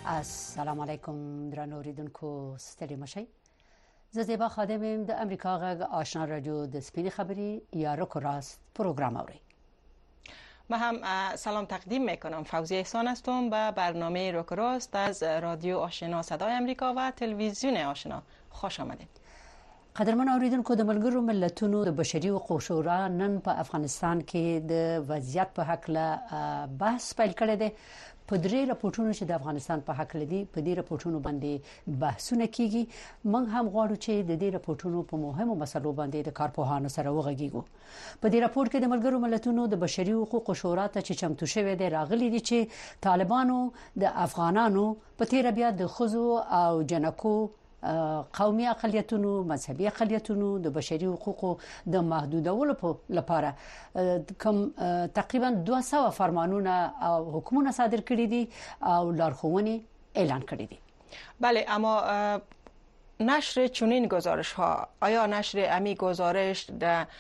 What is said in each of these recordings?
السلام علیکم درنو اوریدونکو ستړي مشئ. زه زیبا خادم یم د امریکا غږ آشنا رادیو د سپینې خبری یا رکو راست پروگرام اوري. ما هم سلام تقدیم میکنم. فوزی احسان هستم به برنامه رکو راست از رادیو آشنا صدای امریکا و تلویزیون آشنا. خوش آمدید. قدرمن اوریدونکو د ملګرو ملتونو د بشري حقوقو شورا نن په افغانستان کې د وضعیت په حق له بحث پیل کړی دی. په درې راپورټونو چې د افغانستان په حق لدی په دې راپورټونو باندې بحثونه کیږي. موږ هم غواړو چې د دې راپورټونو په مهمو مسلو باندې د کارپوهانو سره وغږیږو. په دې راپورټ کې د ملګرو ملتونو د بشري حقوقو شورا ته چې چمتو شوی دی راغلي دي چې طالبانو د افغانانو په تیر بیا د خزو او جنکو قومي اقلیتونو مذهبي اقلیتونو د بشري حقوقو د محدودولو لپاره کوم تقریبا 200 فرمانونه او حکومتونه صادر کړي دي او لارښوونې اعلان کړي دي. بله، اما نشر چنین گزارش ها، آیا نشر امی گزارش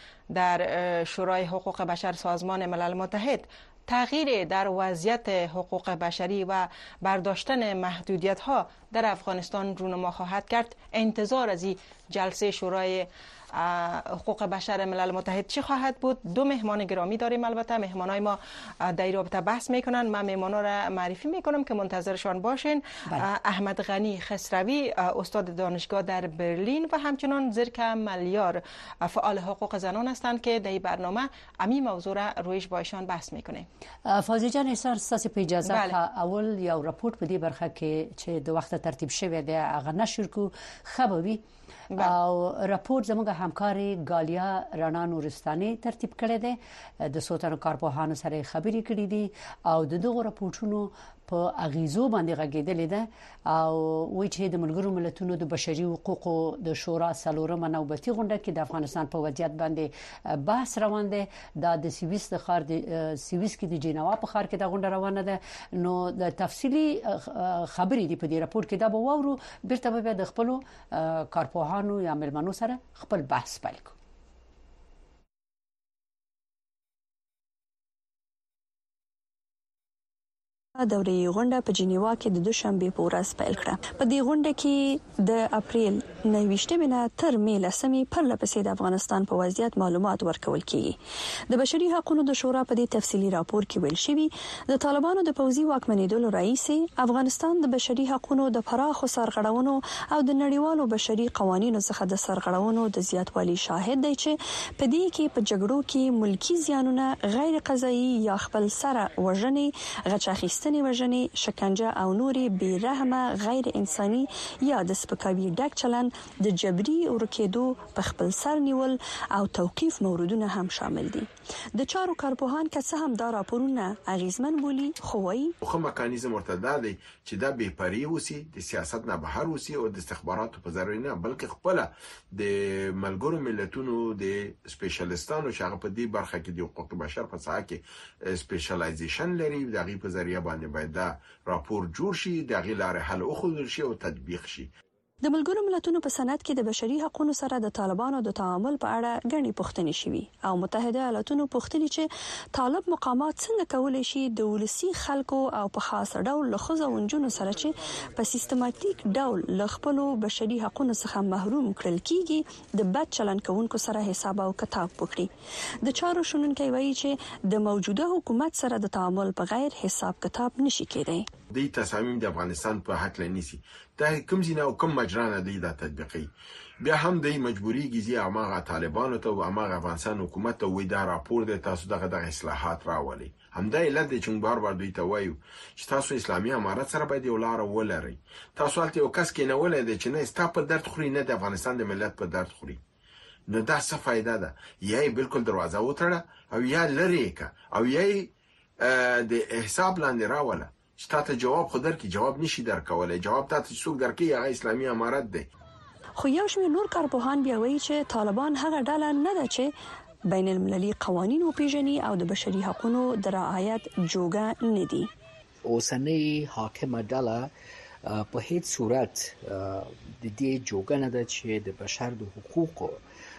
در شورای حقوق بشر سازمان ملل متحد تغییر در وضعیت حقوق بشری و برداشتن محدودیت ها در افغانستان رونما خواهد کرد؟ انتظار از این جلسه شورای حقوق بشر ملل متحد چی خواهد بود؟ دو مهمان گرامی داریم. البته مهمانای ما در این رابطه بحث میکنن. من مهمانا را معرفی میکنم که منتظرشان باشین. احمد غنی خسروی، استاد دانشگاه در برلین، و همچنان زرک ملیار، فعال حقوق زنان هستند که در این برنامه امی موضوع را رویش با ایشان بحث میکنیم. فاضل جان احسان ستاسو په اجازه اول یو راپورټ په دې برخه کې چې د وخت ترتیب شوی دی هغه نشر کو خبروي او راپورټ زموږ همکاري ګالیا رانا نورستاني ترتیب کړی دی. د سوتانو کارپوهانو سره خبرې کړې دي او د دغه راپورټونو په اغیزو باندې غږیدل دي او وایي چې د ملګرو ملتونو د بشري حقوقو د شورا سلورمه نوبتي غونډه کې د افغانستان په وضعیت باندې بحث روان دی. د سویس د خار د سویس کې د جنیوا په خار کې د غونډه روانه ده. نو د تفصیلی خبرې دی په دې راپورټ کې دا به وورو. بیرته به د خپل کارپوهانو یا ملمنو سره خپل بحث پیل کوو. دوري غونډه په جنیوا کې د دوشنبه په ورځ پیل کړه. په دې غونډه کې د اپریل 29 نه تر می 10 پرله پسې د افغانستان په وضعیت معلومات ورکول کیږي. د بشري حقوقو د شورا په دې تفصیلي راپور کې ویل شوی د طالبانو د پوځي واکمنېدلو رئیس افغانستان د بشري حقوقو د پراخو سرغړونو او د نړیوالو بشري قوانینو څخه د سرغړونو د زیاتوالي شاهد دی چې په دې کې په جګړو کې ملکی زیانونه، غیر قضایي یا خپل سره وژنې، غچ وژنې، شکنجه او نوري بیرحمه غیر انساني یا د سپکاوي ډک چلن، د جبري ورکېدو، په خپل سر نیول او توقيف موردونه هم شامل دي. د چارو کارپوهان که څه هم دا راپورونه اغیزمن بولی، خو وايي خو مکانیزم ورته دی چې دا بې پرې وسی، د سیاست نه بهر وسی او د استخباراتو په ذریعہ نه، بلکې خپل د ملګرو ملتونو د سپیشلیستانو شغه په دې برخه کې د حقوق بشر په څار کې سپیشلایزیشن لري. د غي په ذریعہ باندې باید دا راپور جوړ شي، د غي لارې حل او شي او تطبیق شي. د ملګرو ملتونو په سند کې د بشري حقوقو سره د طالبانو د تعامل په اړه غني پوښتنې شوې او متحده ایالاتونو پوښتنې چې طالب مقامات څنګه کولای شي د ولسی خلکو او په خاص ډول لخصه ونجونو سره چې په سیستماتیک ډول لخپلو بشري حقوقو څخه محروم کړل کیږي د بد چلن کوونکو سره حساب او کتاب وکړي. د چارو شنونکي وایي چې د موجوده حکومت سره د تعامل په غیر حساب کتاب نشي کېدای. د تصامیم د افغانستان په حق لنیسي دا کوم ځینه او کوم مجرانه دی دا تطبیقي. بیا هم د مجبوری گیزی اماغه طالبانو ته او اماغه افغانستان حکومت ته وې دا راپور د تاسو دغه اصلاحات راولي. همدا علت دی چې بار دوی ته وایو چې تاسو اسلامي امارت سره باید یو لار ولرئ. تاسو الته یو کس کې نه ولې چې نه ستا په درد خوري، نه د افغانستان د ملت په درد خوري. نو دا څه فائدہ ده؟ یا بالکل دروازه وتړه او یا لری کا او یا د حساب لاندې راوله. شتاته جواب خودر کی جواب نشي درکولای. جواب تاسو څوک درکې هغه اسلامي امارت دی. خو یو شمېر نور کارپوهان بیا وایي چې طالبان هغه ډله نه ده چې بین المللي قوانین وپیژني او د بشري حقوقو د رعایت جوګه نه دي. اوسنۍ حاکمه ډله په هیڅ صورت د دې جوګه نه ده چې د بشر د حقوقو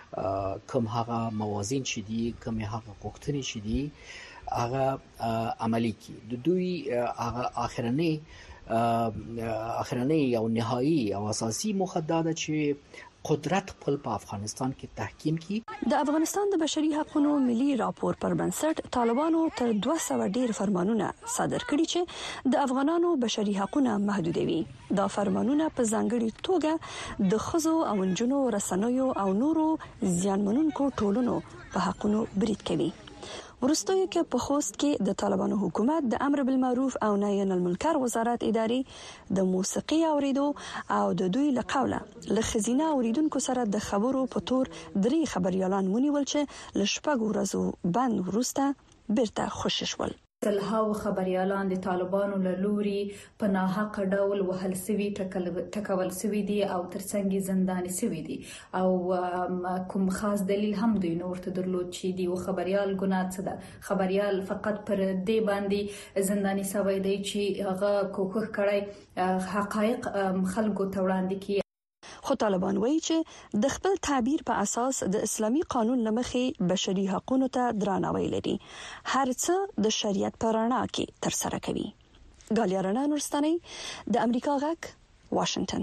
کوم هغه موازین چې دي، کوم هغه غوښتنې چې دي هغه عملی کی. د دوی هغه اخرنی اخرنۍ او نهایی او اساسي موخه ده چې قدرت خپل په افغانستان کې تحکیم کی. د افغانستان د بشري حقوقو ملي راپور پر بنسټ طالبانو تر 200 ډیر فرمانونه صادر کړي چې د افغانانو بشري حقوقونه محدودوي. دا فرمانونه په ځانګړي توګه د خزو او نجونو رسنیو او نورو زیانمنونکو ټولنو په حقوقو برید کوي. ورستوي کې په خوست کې د طالبانو حکومت د امر بالمعروف او نهي عن المنکر وزارت اداري د موسیقي اوریدو او د دوی لقوله لخزینه اوریدونکو سره د خبرو په تور 3 خبريالان ونیول چې لشپږ ورځو بند ورسته بیرته خوشی شول. سلهاو خبريالان د طالبانو له لوري په ناحق ډول وهل سوي ټکول سوي دي او ترڅنګ زنداني سوي دي او کوم خاص دلیل هم دوی نور ته درلود چې دی خبريال ګناه څه ده. خبريال فقط پر دې باندې زنداني سوی دی چې هغه کوښښ کړی حقایق خلکو ته وړاندې کړي. خو طالبان وایي چې د خپل تعبیر په اساس د اسلامي قانون لمخې بشري حقوقو ته درناوی لري. هر څه د شریعت په رڼا کې تر سره کوي. ګالیا رڼا نورستاني د امریکا غږ واشنگټن.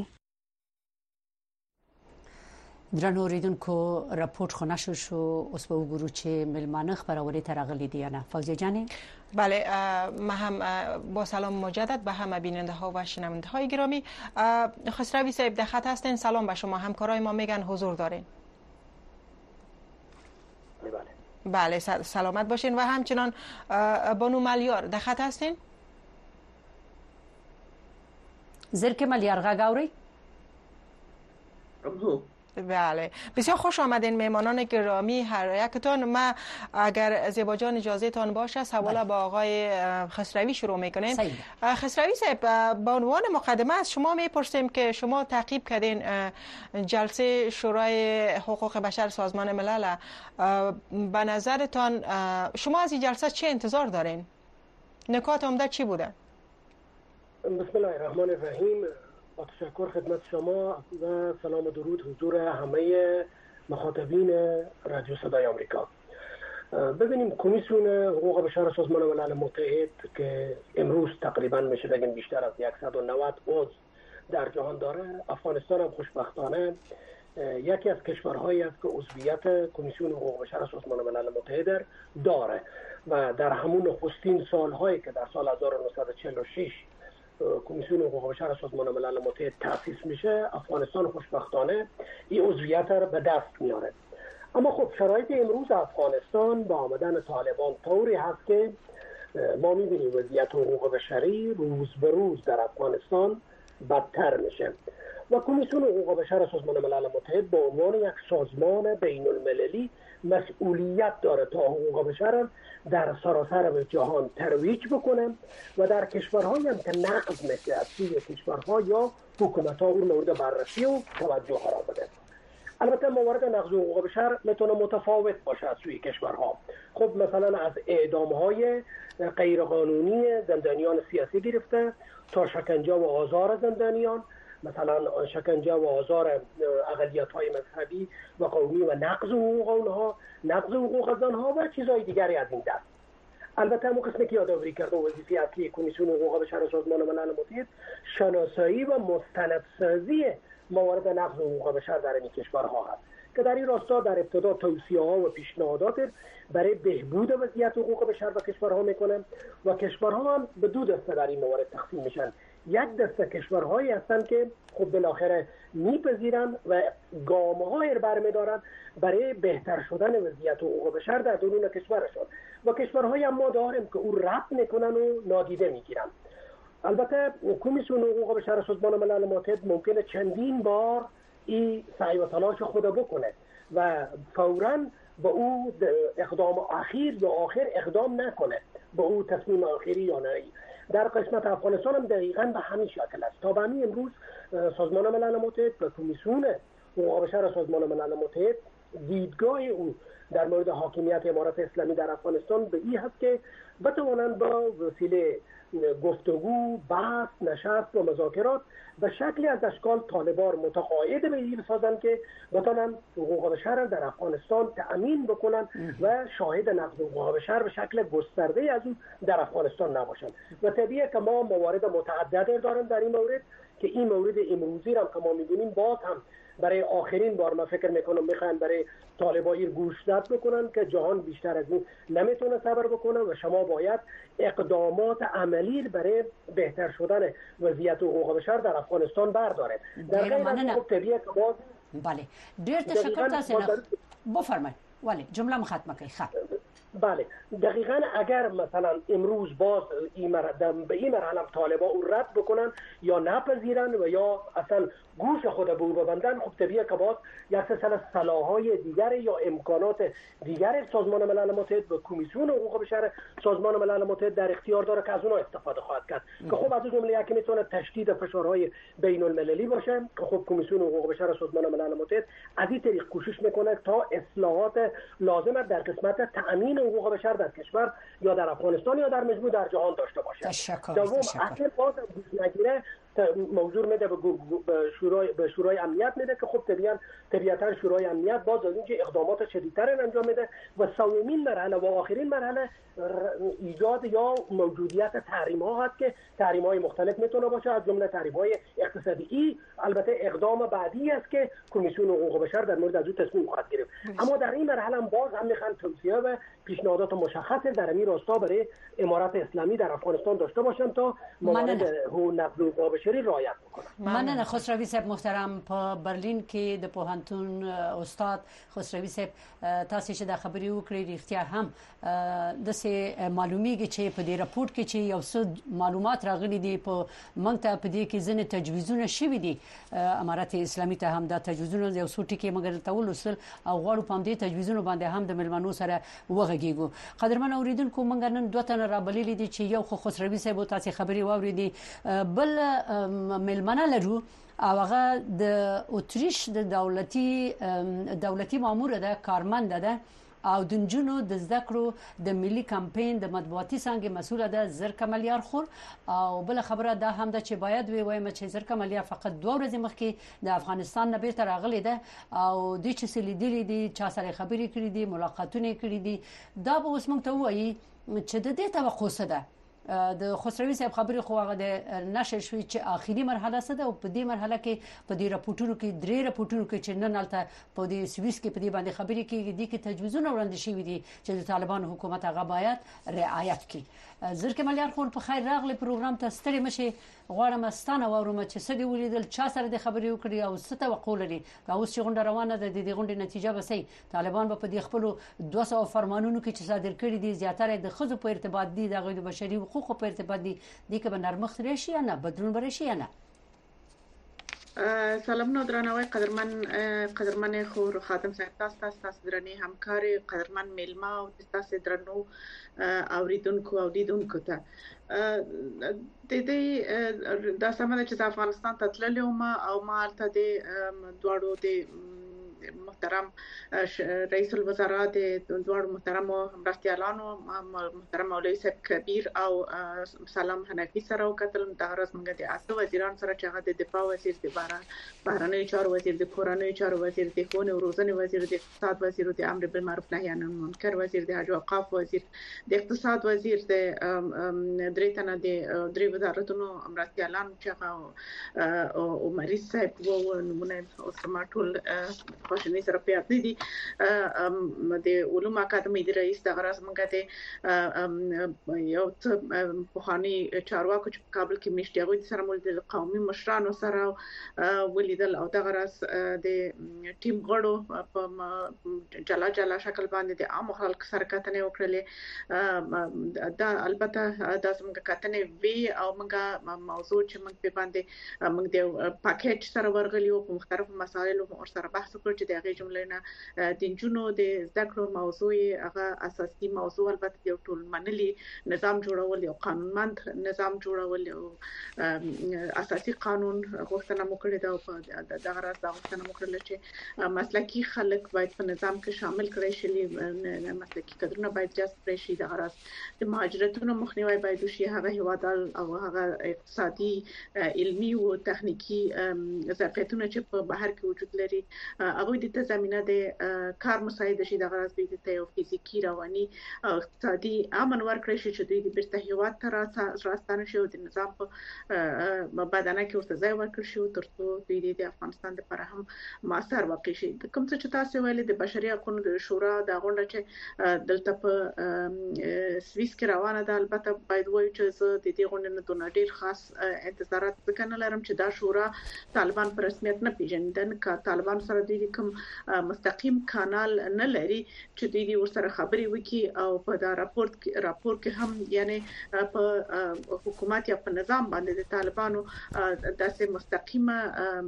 درنو اوریدونکو راپورټ خو نشو شو اوس به وګورو چې ملمانه خبرونه ترغلي دي نه فوزیه جان. بله ما هم با سلام مجدد به همه بیننده ها و شنونده های گرامی. خسروی صاحب در خط هستین. سلام به شما. همکارای ما میگن حضور دارین. بله سلامت باشین. و همچنان بانو ملیار در خط هستین. زرک ملیار غاگاوری. بله بسیار خوش آمدین مهمانان گرامی هر یکتون. ما اگر زیبا جان اجازه تان باشه سوال با آقای خسروی شروع میکنیم. خسروی صاحب با عنوان مقدمه از شما میپرسیم که شما تعقیب کردین جلسه شورای حقوق بشر سازمان ملل. به نظرتان شما از این جلسه چه انتظار دارین؟ نکات عمده چی بوده؟ بسم الله الرحمن الرحیم. با تشکر خدمت شما و سلام و درود حضور همه مخاطبین رادیو صدای آمریکا. ببینیم کمیسیون حقوق بشر سازمان ملل متحد که امروز تقریبا میشه بگیم بیشتر از 190 عضو در جهان داره. افغانستان هم خوشبختانه یکی از کشورهایی است که عضویت کمیسیون حقوق بشر سازمان ملل متحد داره و در همون نخستین سالهایی که در سال 1946 کمیسیون حقوق بشر سازمان ملل متحد تأسیس میشه افغانستان خوشبختانه این عضویت را به دست میاره. اما خب شرایط امروز افغانستان با آمدن طالبان طوری هست که ما میبینیم وضعیت حقوق بشری روز به روز در افغانستان بدتر میشه و کمیسیون حقوق بشر سازمان ملل متحد به عنوان یک سازمان بین المللی مسئولیت داره تا حقوق بشر در سراسر جهان ترویج بکنه و در کشورهایی هم که نقض میشه از سوی کشورها یا حکومت‌ها اون مورد بررسی و توجه قرار بده. البته موارد نقض حقوق بشر میتونه متفاوت باشه از سوی کشورها. خب مثلا از اعدام‌های غیرقانونی زندانیان سیاسی گرفته تا شکنجه و آزار زندانیان، مثلا شکنجه و آزار اقلیت‌های مذهبی و قومی و نقض حقوق اونها، نقض حقوق زنها و چیزهای دیگری از این دست. البته همون قسمی که یادآوری کرده وظیفه اصلی کمیسیون حقوق بشر سازمان ملل متحد شناسایی و مستندسازی موارد نقض حقوق بشر در این کشورها هست که در این راستا در ابتدا توصیه‌ها و پیشنهادات برای بهبود وضعیت حقوق بشر و کشورها میکنه و کشورها هم به دو دسته در این موارد تقسیم میشن. یک دسته کشورهایی هستند که خب بالاخره میپذیرن و گام‌هایی رو برمی‌دارن برای بهتر شدن وضعیت حقوق بشر در درون کشورشون و کشورهایی هم ما داریم که او رد میکنن و نادیده میگیرن. البته کمیسیون حقوق بشر سازمان ملل متحد ممکنه چندین بار این سعی و تلاش خود بکنه و فوراً به او اقدام اخیر یا آخر اقدام نکنه، به او تصمیم آخری یا نه. در قسمت افغانستان هم دقیقاً به همین شکل است. تا به همین امروز سازمان ملل متحد و کمیسیون حقوق بشر سازمان ملل متحد دیدگاه او در مورد حاکمیت امارات اسلامی در افغانستان به این هست که بتوانند با وسیله گفتگو، بحث، نشست و مذاکرات به شکلی از اشکال طالبان متقاعد به این بسازند که بتوانند حقوق بشر در افغانستان تأمین بکنند و شاهد نقض حقوق بشر به شکل گسترده از اون در افغانستان نباشند. و طبیعیه که ما موارد متعدد داریم در این مورد که این مورد امروزی را که ما می‌بینیم باز هم برای آخرین بار ما فکر میکنم میخوان برای طالبان گوشزد بکنن که جهان بیشتر از این نمیتونه صبر بکنه و شما باید اقدامات عملی برای بهتر شدن وضعیت حقوق بشر در افغانستان برداره. در غیر از این طبیعیه که باز بله ډیر تشکر تاسو نه بفرمایئ ولی جمله مختمه کوي بله دقیقاً اگر مثلا امروز باز به این مرحله طالبان او رد بکنن یا نپذیرن و یا اصلا گوش خود به او ببندن، خب طبیعیه که باز یک سلسله صلاح‌های دیگر یا امکانات دیگر سازمان ملل متحد و کمیسیون حقوق بشر سازمان ملل متحد در اختیار داره که از اونها استفاده خواهد کرد که خب از جمله یکی میتونه تشدید فشارهای بین المللی باشه که خب کمیسیون حقوق بشر سازمان ملل متحد از این طریق کوشش میکنه تا اصلاحات لازم در قسمت تأمین حقوق بشر در کشور یا در افغانستان یا در مجموع در جهان داشته باشه. دوم اصل باز نگیره موضوع میده به شورای امنیت میده که خب طبیعتا شورای امنیت باز از اینکه اقدامات شدیدتر انجام میده و سومین مرحله و آخرین مرحله ایجاد یا موجودیت تحریم ها هست که تحریم های مختلف میتونه باشه از جمله تحریم های اقتصادی. البته اقدام بعدی است که کمیسیون حقوق بشر در مورد از اون تصمیم خواهد گرفت. اما در این مرحله باز هم میخوان توصیه و پیشنهادات مشخص در این راستا برای امارات اسلامی در افغانستان داشته باشند تا موارد نقض حقوق بشری رعایت بکنند. مننه خسروی صاحب محترم. په برلین کې د پوهنتون استاد خسروی صاحب تاسو چې د خبري وکړې رښتیا هم د سه معلومیږي چې په دې راپورټ کې چې یو څه معلومات راغلي دي په منځ ته په دې کې ځنې تجویزونه شوي دي امارات اسلامي ته هم د تجویزونو یو څو ټکي مګر تول وسل او غواړو په دې تجویزونو باندې هم د ملمنو سره وغږیږو. قدرمن اوریدونکو موږ نن دوه تن را بللي دي چې یو خسروی صاحب تاسو خبري واوریدي بل ملمنه لرو او هغه د اتریش د دولتي مامور ده کارمند ده او د جنونو د ذکرو د ملي کمپاین د مطبوعاتي څنګه مسوله ده زرکه ملیار خور او بل خبره ده هم ده چې باید وي وایم چې زرکه ملیار فقط 2 ورځې مخکې د افغانستان نه بیرته راغلی ده او د چې لیدلې دي چا سره خبرې کړې دي ملاقاتونه کړې دي دا به اوس موږ ته وایي چې د دې توقع څه ده. د خسروی صاحب خبري خو هغه د نشر شوی چې اخیری مرحله سده او په دې مرحله کې په دې راپورټونو کې 3 راپورټونو کې چې نن الته په دې سويس کې په دې باندې خبري کېږي دي کې تجویزونه وړاندې شوی دي چې د طالبان حکومت هغه باید رعایت کړي. زرکه ملیار خور په خیر راغلی پروګرام ته ستړي مشه غواړم ستانه وروم چې سدي ولیدل چا سره د خبري وکړي او ست توقع لري دا اوس چې غونډه روانه ده د دې غونډې نتیجه به سي طالبان په دې خپل 200 فرمانونو کې چې صادر کړي دي زیاتره د خزو په ارتباط دي د غوډ بشري حقوقو په ارتباط دي د کې به نرمخ راشي یا نه بدلون برشي یا نه. سلام درناوی قدرمن خور خادم صاحب تاسو درنې همکاري قدرمن میلمه او تاسو درنو اوریدونکو او لیدونکو ته د دې د سمونه چې افغانستان ته تللی او ما ته د دوړو د محترم رئیس الوزراء د دوړو محترم مرستيالانو محترم مولوی صاحب کبیر او سلام حنفي سره وکتل د هرڅ منګه د اته وزیران سره چې هغه د دفاع وزیر د بهرنی چارو وزیر د کورنۍ چارو وزیر د ښوونې او روزنې وزیر د اقتصاد وزیر د امر بالمعروف نهي عن المنکر وزیر د حج او اوقاف وزیر د اقتصاد وزیر د درېتنه د درې وزارتونو مرستيالان چې هغه او مریض صاحب وو نمونه او سماټول خوشنی سره پیات دي د علوم اکاډمي د رئیس د غرض منګه ته یو په خاني چارواکو چې کابل کې میشتي غوډ سره مول د قومي مشرانو سره ولیدل او د غرض د ټیم غړو په جلا شکل باندې د عام خلک سره کتنې وکړلې دا البته د څنګه کتنې وی او منګه موضوع چې موږ په باندې موږ د پاکیج سره ورغلیو په مختلفو مسایلو او سره بحث وکړ چې چې د هغه جمله نه د جنونو د ذکر موضوع هغه اساسي موضوع البته یو ټول منلي نظام جوړول یو قانونمند نظام جوړول یو اساسي قانون غوښتنه وکړه دا په دغه راز دا غوښتنه وکړه چې مسلکي خلک باید په نظام کې شامل کړي شي مسلکي کډرونه باید جذب کړي شي دغه راز د مهاجرتونو مخنیوي باید وشي هغه هوادار او هغه اقتصادي علمي او تخنیکی ظرفیتونه چې په بهر کې وجود لري هغه د تضمینه د کار مساعده شي دغه راز د یو فزیکی رواني او اقتصادي امن ورکړي شي چې د بیرته هواد تر راستانه شي او د نظام په بدنه کې ورته ځای ورکړي شي ترڅو د افغانستان لپاره هم مؤثر واقع شي کوم څه چې تاسو ویلي د بشري حقوقو د شورا د غونډه چې دلته په سويس کې روانه ده البته باید وایو چې زه د دې غونډې نه دونه ډیر خاص انتظارات وکړم لرم چې دا شورا طالبان په رسمیت نه پیژندل که طالبان سره د کوم مستقیم کانال نه لري چې دوی ورسره خبري وکړي او په دا راپور کې هم یعنی په حکومت یا په نظام باندې د طالبانو داسې مستقیمه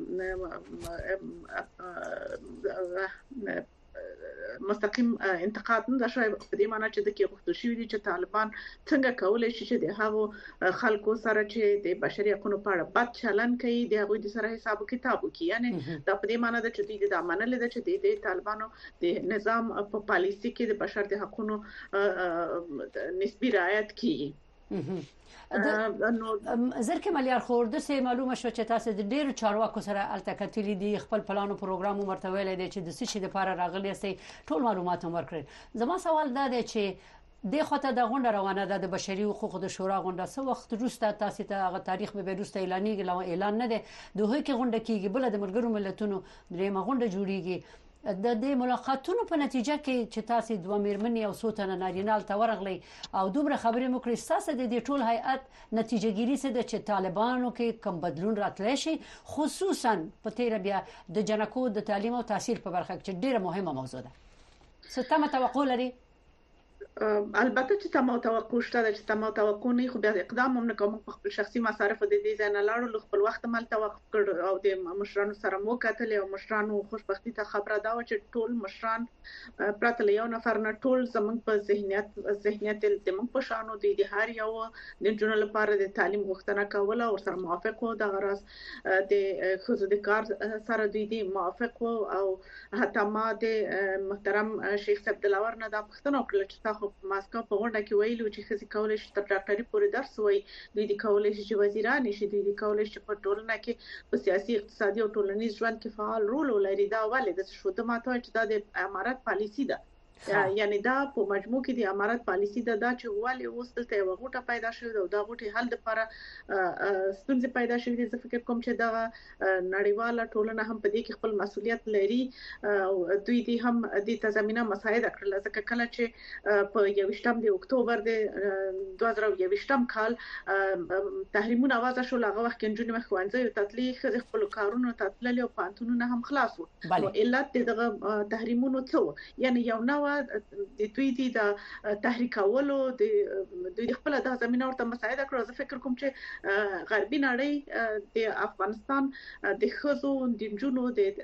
مستقیم انتقاد نه شوی په دې معنی چې د کې غوښتل شوی دي چې طالبان څنګه کولای شي چې د هغو خلکو سره چې د بشري حقوقو په اړه بد چلن کوي د هغه د سره حساب کتاب وکړي یعنی دا په دې معنی ده چې د امانه لیدل چې د طالبانو د نظام په پالیسي کې د بشري حقوقو نسبی رعایت کوي زرکه مليار خور د سه معلومه شو چې تاسو د ډیرو چارواکو سره التکتلی دي خپل پلان او پروګرام مرتویل دي چې د څه لپاره راغلي سي ټول معلومات ورکړي زما سوال دا دی چې د خاطر د غونډه روانه ده د بشري حقوقو د شورا غونډه څو وخت وروسته تاسو ته هغه تاریخ به وروسته اعلان نه دي دوه کې غونډه کیږي بل د ملګرو ملتونو درېمه غونډه جوړیږي د دې ملاقاتونو په نتیجه کې چې تاسو دوه میرمنې او سوتنه نارینال ته ورغلي او دومره خبرې مو کړې تاسو د دې ټول هیئت نتیجه ګیری څه د چې طالبانو کې کم بدلون راتلی شي خصوصا په تیر بیا د جنکو د تعلیم او تحصیل په برخه کې ډیره مهمه موضوع ده ستاسو توقع لري البته چې تمام توقع شته چې تمام توقع نه خو بیا اقدام هم نه کوم په خپل شخصي مصارف د دې ځای نه لاړو خپل وخت مل توقف کړ او د مشرانو سره مو کتل او مشرانو خوشبختی ته خبره دا و چې ټول مشران پرته له یو نفر نه ټول زمونږ په ذهنیت د موږ په شانو د هر یو د جنونو لپاره د تعلیم غوښتنه کوله او سره موافق وو د غرض د خصوصي د کار سره د موافق وو او حتی ما د محترم شیخ عبدالله نه دا پښتنه وکړه چې تاسو ماسکو په غونډه کې ویلو چې خزي کولای شي تر ډاکټري پورې درس وایي دوی کولای شي چې وزیران شي دوی کولای شي په ټولنه کې په سیاسي اقتصادي او ټولنیز ژوند کې فعال رول ولري دا ولې د شو د ماته چې د امارات پالیسی ده یعنی دا په مجموع کې د امارات پالیسی ده دا چې ولې وستلته یو غوټه پیدا شوه او دا غوټه حل لپاره ستونزې پیدا شوې دي زه فکر کوم چې دا نړیواله ټولنه هم په دې کې خپل مسؤلیت لري او دوی دې هم د تضمینه مساعده کړل ځکه کله چې په 28 د اکتوبر د 2021 کال تحریمونه وضع شول هغه وخت کې جنونو مخوانځي تطلیق خپل کارونو تطلیل او پانتونونه هم خلاص وو علت دغه تحریمونو څه یعنی یو نو د دوی د تحریکولو د دوی خپل د زمينه ورته مساعده کړو زه فکر کوم چې غربي نړۍ د افغانستان د خزو د جنونو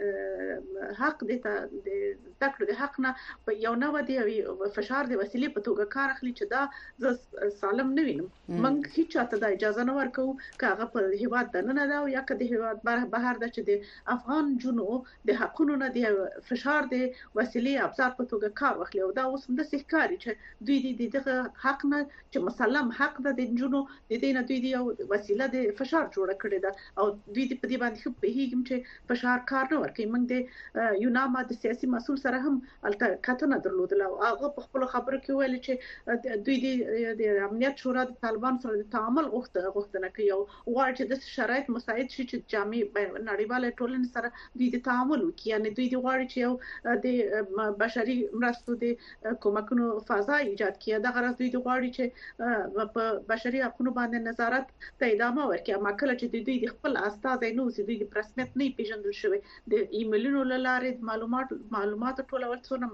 د حق د تکړه د حق نه په یو نو د فشار د وسیلې په توګه کار اخلي چې دا ز سالم نه وینم موږ هیڅ چاته د اجازه نه ورکو کاغه په هیواد د نه دا یا که د هیواد بهر د چې د افغان جنونو د حقونو نه د فشار د وسیلې ابزار په توګه کار واخلي او دا اوس هم د سحکاري چې دوی دغه حق نه چې مسلم حق د جنونو د دې نه دوی یو وسیله د فشار جوړ کړی دا او دوی په دې باندې خو په هیڅ چې فشار کار نه ورکوي موږ د یوناما د سیاسي مسول سره هم التکاتونه درلودل او هغه په خپل خبرو کې ویل چې دوی د امنیت شورا د طالبان سره د تعامل غوښتنه کوي او غواړي چې د شرایط مساعد شي چې جامع نړیواله ټولنې سره دوی د تعامل وکړي یعنی دوی غواړي چې یو د بشري مرستو د کومکونو فضا ایجاد کړي. د غرض دوی غواړي چې په بشري حقوقو باندې نظارت ته ادامه ورکړي. اما کله چې دوی د خپل استازي نو چې دوی په رسمیت نه پیژندل شوی د ایمیلونو لاره معلومات ټولول څونه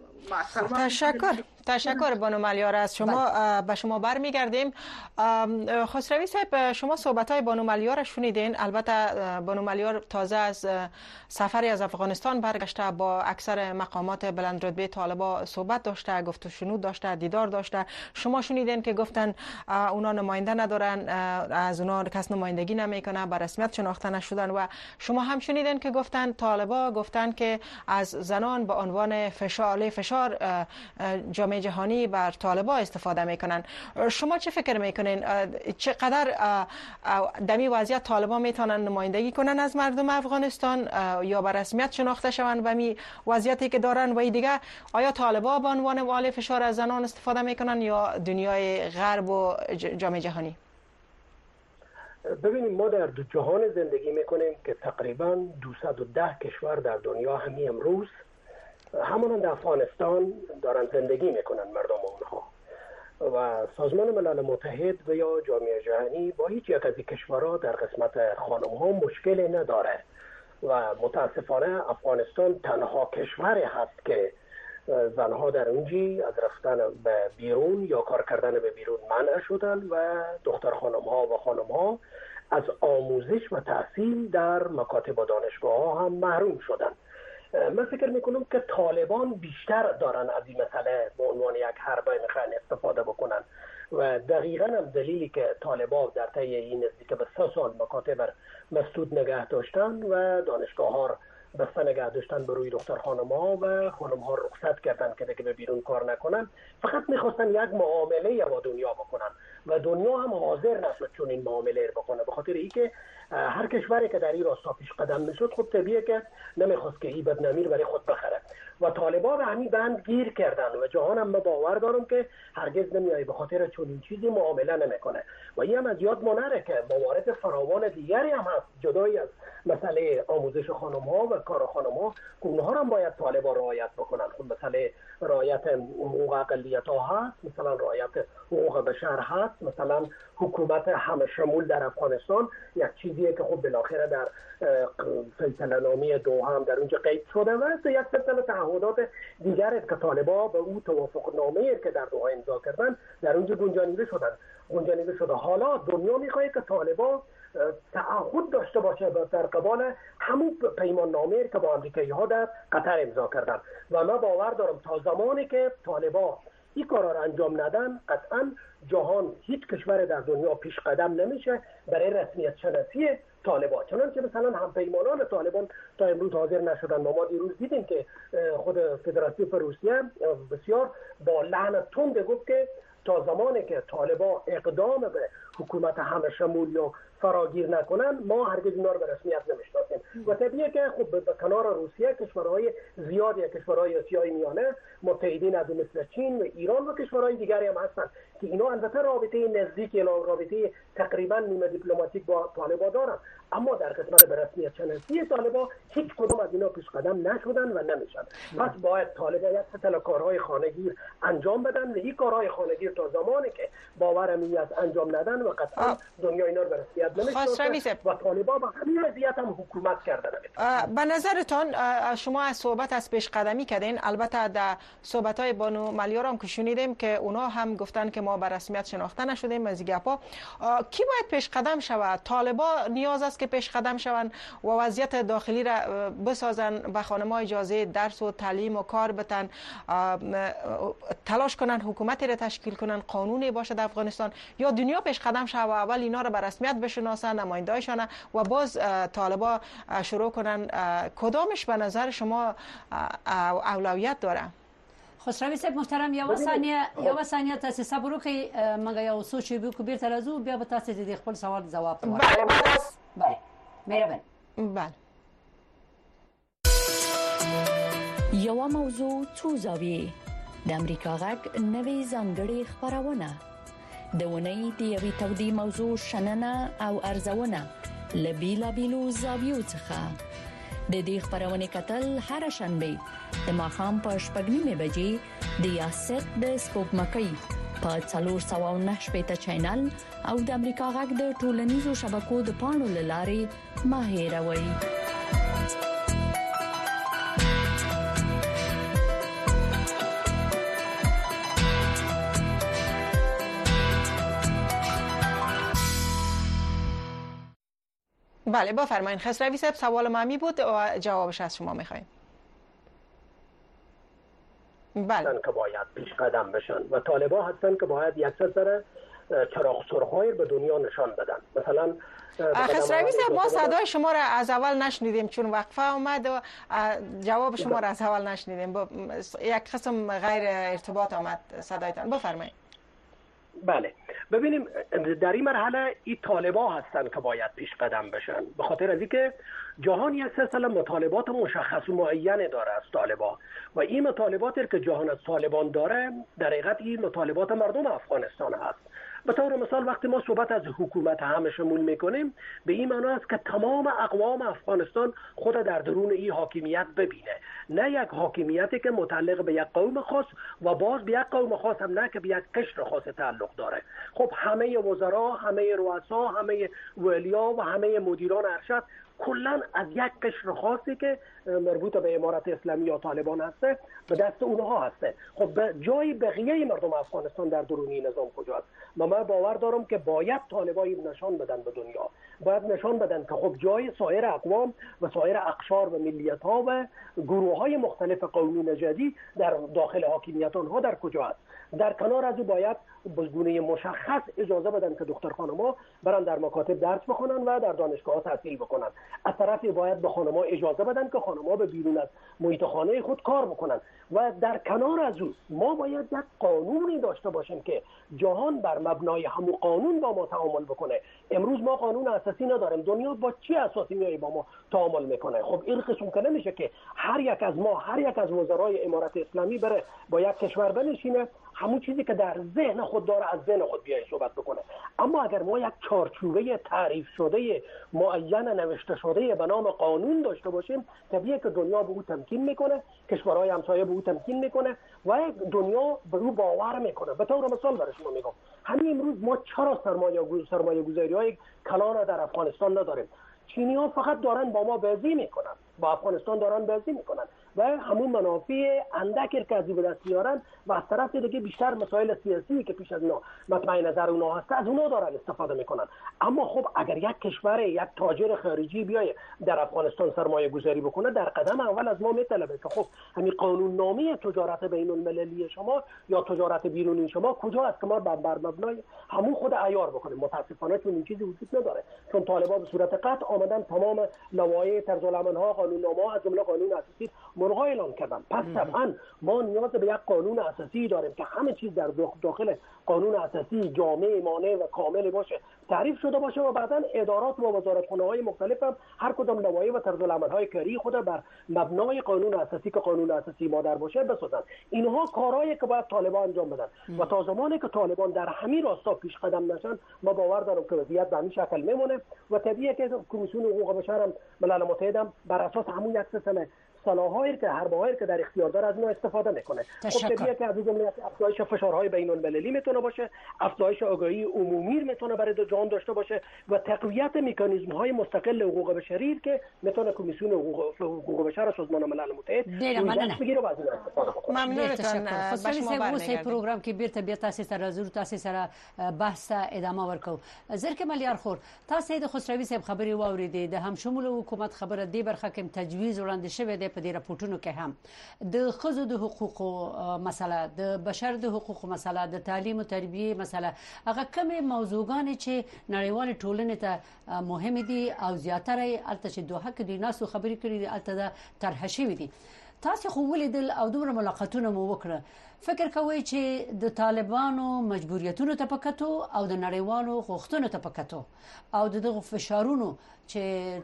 تشکر بانو ملیار. از شما به شما برمیگردیم. خسروی صاحب، شما صحبت‌های بانو ملیار شنیدین. البته بانو ملیار تازه از سفری از افغانستان برگشته، با اکثر مقامات بلند رتبه طالبان صحبت داشته، گفت و شنود داشته، دیدار داشته. شما شنیدین که گفتن اونا نماینده ندارن، از اونا کس نمایندگی نمیکنه، به رسمیت شناخته نشدن. و شما هم شنیدین که گفتن طالبان گفتن که از زنان به عنوان فشار جامعه جهانی بر طالبان استفاده میکنن. شما چه فکر میکنین؟ چقدر دمی وضعیت طالبان میتونن نمایندگی کنن از مردم افغانستان یا به رسمیت شناخته شوند به می وضعیتی که دارن؟ و دیگه آیا طالبان به عنوان والی فشار از زنان استفاده میکنن یا دنیای غرب و جامعه جهانی؟ ببینیم، ما در دو جهان زندگی میکنیم که تقریبا 210 کشور در دنیا همین امروز همونند افغانستان دارن زندگی میکنن مردم اونها، و سازمان ملل متحد و یا جامعه جهانی با هیچ یک از این کشورها در قسمت خانم ها مشکلی نداره. و متاسفانه افغانستان تنها کشوری هست که زنها در اونجی از رفتن به بیرون یا کار کردن به بیرون منع شدن و دختر خانم ها و خانم ها از آموزش و تحصیل در مکاتب و دانشگاه ها هم محروم شدن. من فکر میکنم که طالبان بیشتر دارن از این مسئله به عنوان یک حربه میخوان استفاده بکنن، و دقیقا هم دلیلی که طالبان در طی این نزدیک به 3 سال مکاتب مسدود نگه داشتن و دانشگاه ها بسته نگه داشتن به روی دختر خانم ها و خانم ها رخصت کردن که دیگه به بیرون کار نکنن. فقط میخواستن یک معامله با دنیا بکنن و دنیا هم حاضر نشد چون این معامله رو بکنه، به خاطر اینکه هر کشوری که در این راستا پیش قدم میشد خب طبیعیه که نمیخواست که این بدنامی برای خود بخره، و طالبان به همین بند گیر کردن و جهان هم باور دارم که هرگز نمیای به خاطر چون این چیزی معامله نمیکنه. و این هم از یاد ما نره که موارد فراوان دیگری هم هست جدایی از مسئله آموزش خانم ها و کار خانم ها که اونها هم باید طالبان رعایت بکنن. خب مسئله رعایت حقوق اقلیت ها هست، مثلا رعایت حقوق بشر هست، مثلا حکومت همه شمول در افغانستان یک چیزیه که خب بالاخره در فیصله نامه دوحه هم در اونجا قید شده و یک سلسله تعهدات دیگر است که طالبان به اون توافق نامه که در دوحه امضا کردن در اونجا گنجانیده شده. حالا دنیا میخواد که طالبان تعهد داشته باشه در قبال همون پیمان نامه که با امریکایی ها در قطر امضا کردن، و من باور دارم تا زمانی که طالبان این کارا را انجام ندن قطعا جهان هیچ کشور در دنیا پیش قدم نمیشه برای رسمیت شناسی طالبان. چنانچه مثلا هم پیمانان طالبان تا امروز حاضر نشدن. ما دیروز دیدیم که خود فدراسیون روسیه بسیار با لحن تند گفت که تا زمانی که طالبان اقدام به حکومت همه شمول یا فراگیر نکنن ما هرگز اینا رو به رسمیت نمیشناسیم. و طبیعیه که خب به کنار روسیه کشورهای زیادی، کشورهای آسیای میانه متحدین از مثل چین و ایران و کشورهای دیگری هم هستن که اینا البته رابطه نزدیک یا رابطه تقریبا نیمه دیپلماتیک با طالبان دارن، اما در قسمت به رسمیت شناسی طالبان هیچ کدوم از اینا پیش قدم نشدن و نمیشن. پس باید طالبان یک سلسله کارهای خانگیر انجام بدن و این کارهای خانگیر تا زمانی که باورم این از انجام ندن و قطعا دنیا اینا رو به رسمیت نمیشناسه و طالبان با همین وضعیت هم حکومت کردن. به نظرتان شما از صحبت از پیش قدمی کردین، البته در صحبت‌های بانو ملیار هم که شنیدیم که اونا هم گفتن که ما به رسمیت شناخته نشدیم از گپا. کی باید پیش قدم شود؟ طالبان نیاز است که پیش قدم شوند و وضعیت داخلی را بسازن، به خانم‌ها اجازه درس و تعلیم و کار بدن، تلاش کنن حکومتی را تشکیل کنن، قانونی باشه در افغانستان، یا دنیا پیش قدم شود و اول اینا را به رسمیت بشناسن، نماینده‌هاشون و باز طالبان شروع کنن؟ کدامش به نظر شما اولویت داره؟ خسروی صاحب محترم، یو ثانیه تاسو صبر وکړئ، موږ یو سوچ وکړو بیرته راځو بیا به تاسو د خپل سوال ځواب ورکړئ. بله مهربان. بله. یو موضوع څو زاویې د امریکا غږ نوې ځانګړې خبرونه د ونې د یوې تودې موضوع شننه او ارزونه لبیلا بیلو زاویو څخه د دې خبرونه کتل هر شنبه د ماښام په 8:30 بجې د یاست د سپوږمکۍ په 409 چینل او د امریکا غږ د ټولنیزو شبکو د پاڼو لارې ماهیروي. بله بفرمایید خسروی صاحب، سوال مامی بود و جوابش از شما میخوایم. بله که باید پیش قدم بشن و طالبان هستن که باید یک سر چراغ سرخ‌های به دنیا نشان بدن. مثلا خسروی صاحب ما صدای شما را از اول نشنیدیم چون وقفه اومد و جواب شما را از اول نشنیدیم، یک قسم غیر ارتباط آمد صدایتان. بفرمایید. بله ببینیم در این مرحله این طالبان هستن که باید پیش قدم بشن، به خاطر از اینکه جهان یک سلسله مطالبات مشخص و معین داره از طالبان و این مطالباتی که جهان از طالبان داره در حقیقت این مطالبات مردم افغانستان هست. به طور مثال وقتی ما صحبت از حکومت همه شمول میکنیم به این معنی است که تمام اقوام افغانستان خود در درون این حاکمیت ببینه، نه یک حاکمیتی که متعلق به یک قوم خاص و باز به یک قوم خاص هم نه که به یک قشر خاص تعلق داره. خب همه وزرا، همه رؤسا، همه ولیا و همه مدیران ارشد کلا از یک قشر خاصی که مربوط به امارت اسلامی یا طالبان هسته به دست اونها هسته. خب به جای بقیه مردم افغانستان در درون این نظام کجاست؟ من باور دارم که باید طالبان نشان بدن به دنیا، باید نشان بدن که خب جای سایر اقوام و سایر اقشار و ملیت ها و گروه های مختلف قومی نژادی در داخل حاکمیت آنها در کجا است. در کنار از او باید به گونه مشخص اجازه بدن که دختر خانم‌ها برن در مکاتب درس بخونن و در دانشگاه تحصیل بکنن. از طرفی باید به خانم‌ها اجازه بدن که خانم‌ها به بیرون از محیط خانه خود کار بکنن و در کنار از او ما باید یک قانونی داشته باشیم که جهان بر مبنای همون قانون با ما تعامل بکنه. امروز ما قانون اساسی نداریم، دنیا با چی اساسی میای با ما تعامل میکنه؟ خب این قسم که نمیشه که هر یک از ما، هر یک از وزرای امارت اسلامی بره با یک کشور بنشینه همون چیزی که در ذهن خود داره از ذهن خود بیای صحبت بکنه. اما اگر ما یک چارچوبه تعریف شده معین نوشته شده به نام قانون داشته باشیم، طبیعیه که دنیا به او تمکین میکنه، کشورهای همسایه به او تمکین میکنه و دنیا به او باور میکنه. به طور مثال برای شما میگم همین امروز ما چرا سرمایه گذاری های کلان در افغانستان نداریم؟ چینی ها فقط دارن با ما بازی میکنن، با افغانستان دارن بازی میکنن و همون منافع اندکی که از این به دست میارن و از طرف دیگه بیشتر مسائل سیاسی که پیش از اونا مطمئن نظر اونا هست از اونا دارن استفاده میکنن. اما خب اگر یک کشور، یک تاجر خارجی بیای در افغانستان سرمایه گذاری بکنه، در قدم اول از ما میطلبه که خب همین قانون نامه تجارت بین المللی شما یا تجارت بیرونی شما کجا است که ما بر مبنای همون خود عیار بکنیم. متاسفانه چون این چیزی وجود نداره، چون طالبان به صورت قطع آمدن تمام لوایح طرزالعمل‌ها، قانون‌نامه‌ها از جمله قانون اساسی ملغا اعلام کردن. پس طبعا ما نیاز به یک قانون اساسی داریم که همه چیز در داخل قانون اساسی جامع، مانع و کامل باشه، تعریف شده باشه و بعداً ادارات و وزارتخانه‌های مختلف هم هر کدام لوایح و طرزالعمل‌های کاری خود بر مبنای قانون اساسی که قانون اساسی مادر باشه بسازن. اینها کارهایی که باید طالبان انجام بدن و تا زمانی که طالبان در همین راستا پیش قدم نشن ما باور دارم که وضعیت به همین شکل میمونه و طبیعیه که کمیسیون حقوق بشر هم ملل متحد هم بر اساس همون یک سلسله صلاحایی که هر باهایی که در اختیار داره از اونها استفاده میکنه. خب طبیعیه که از جمله افزایش فشارهای بین المللی میتونه باشه، افزایش آگاهی عمومی میتونه برای جهان داشته باشه و تقویت مکانیزم های مستقل حقوق بشری که میتونه کمیسیون حقوق بشر سازمان ملل متحد بگیره و از اون استفاده بکنه. ممنونتان. خصوصي پروګرام کې بیرته تاسو سره زور تاسو سره بحث ادامه ورکو. زرکه ملیار خور تاسو د خسروی صاحب خبري واوریدې د هم شمول حکومت خبره دی برخه کې تجویز وړاندې شوی دی په دې راپورټونو کې هم د خزو د حقوقو مسله، د بشر د حقوقو مسله، د تعلیم او تربیه مسله، هغه کومه موضوعګان چې نړیوال ټولنې ته مهم دي او زیاتره الته چې دوه کې د ناسو خبرې کړي الته د طرح شوی دي. تاسو خو ولیدل او دومره ملاقاتونه مو وکړه، فکر کوئ چې د طالبانو مجبوریتونو ته پکاتو او د نړیوالو غوښتنو ته پکاتو او دغه فشارونو چې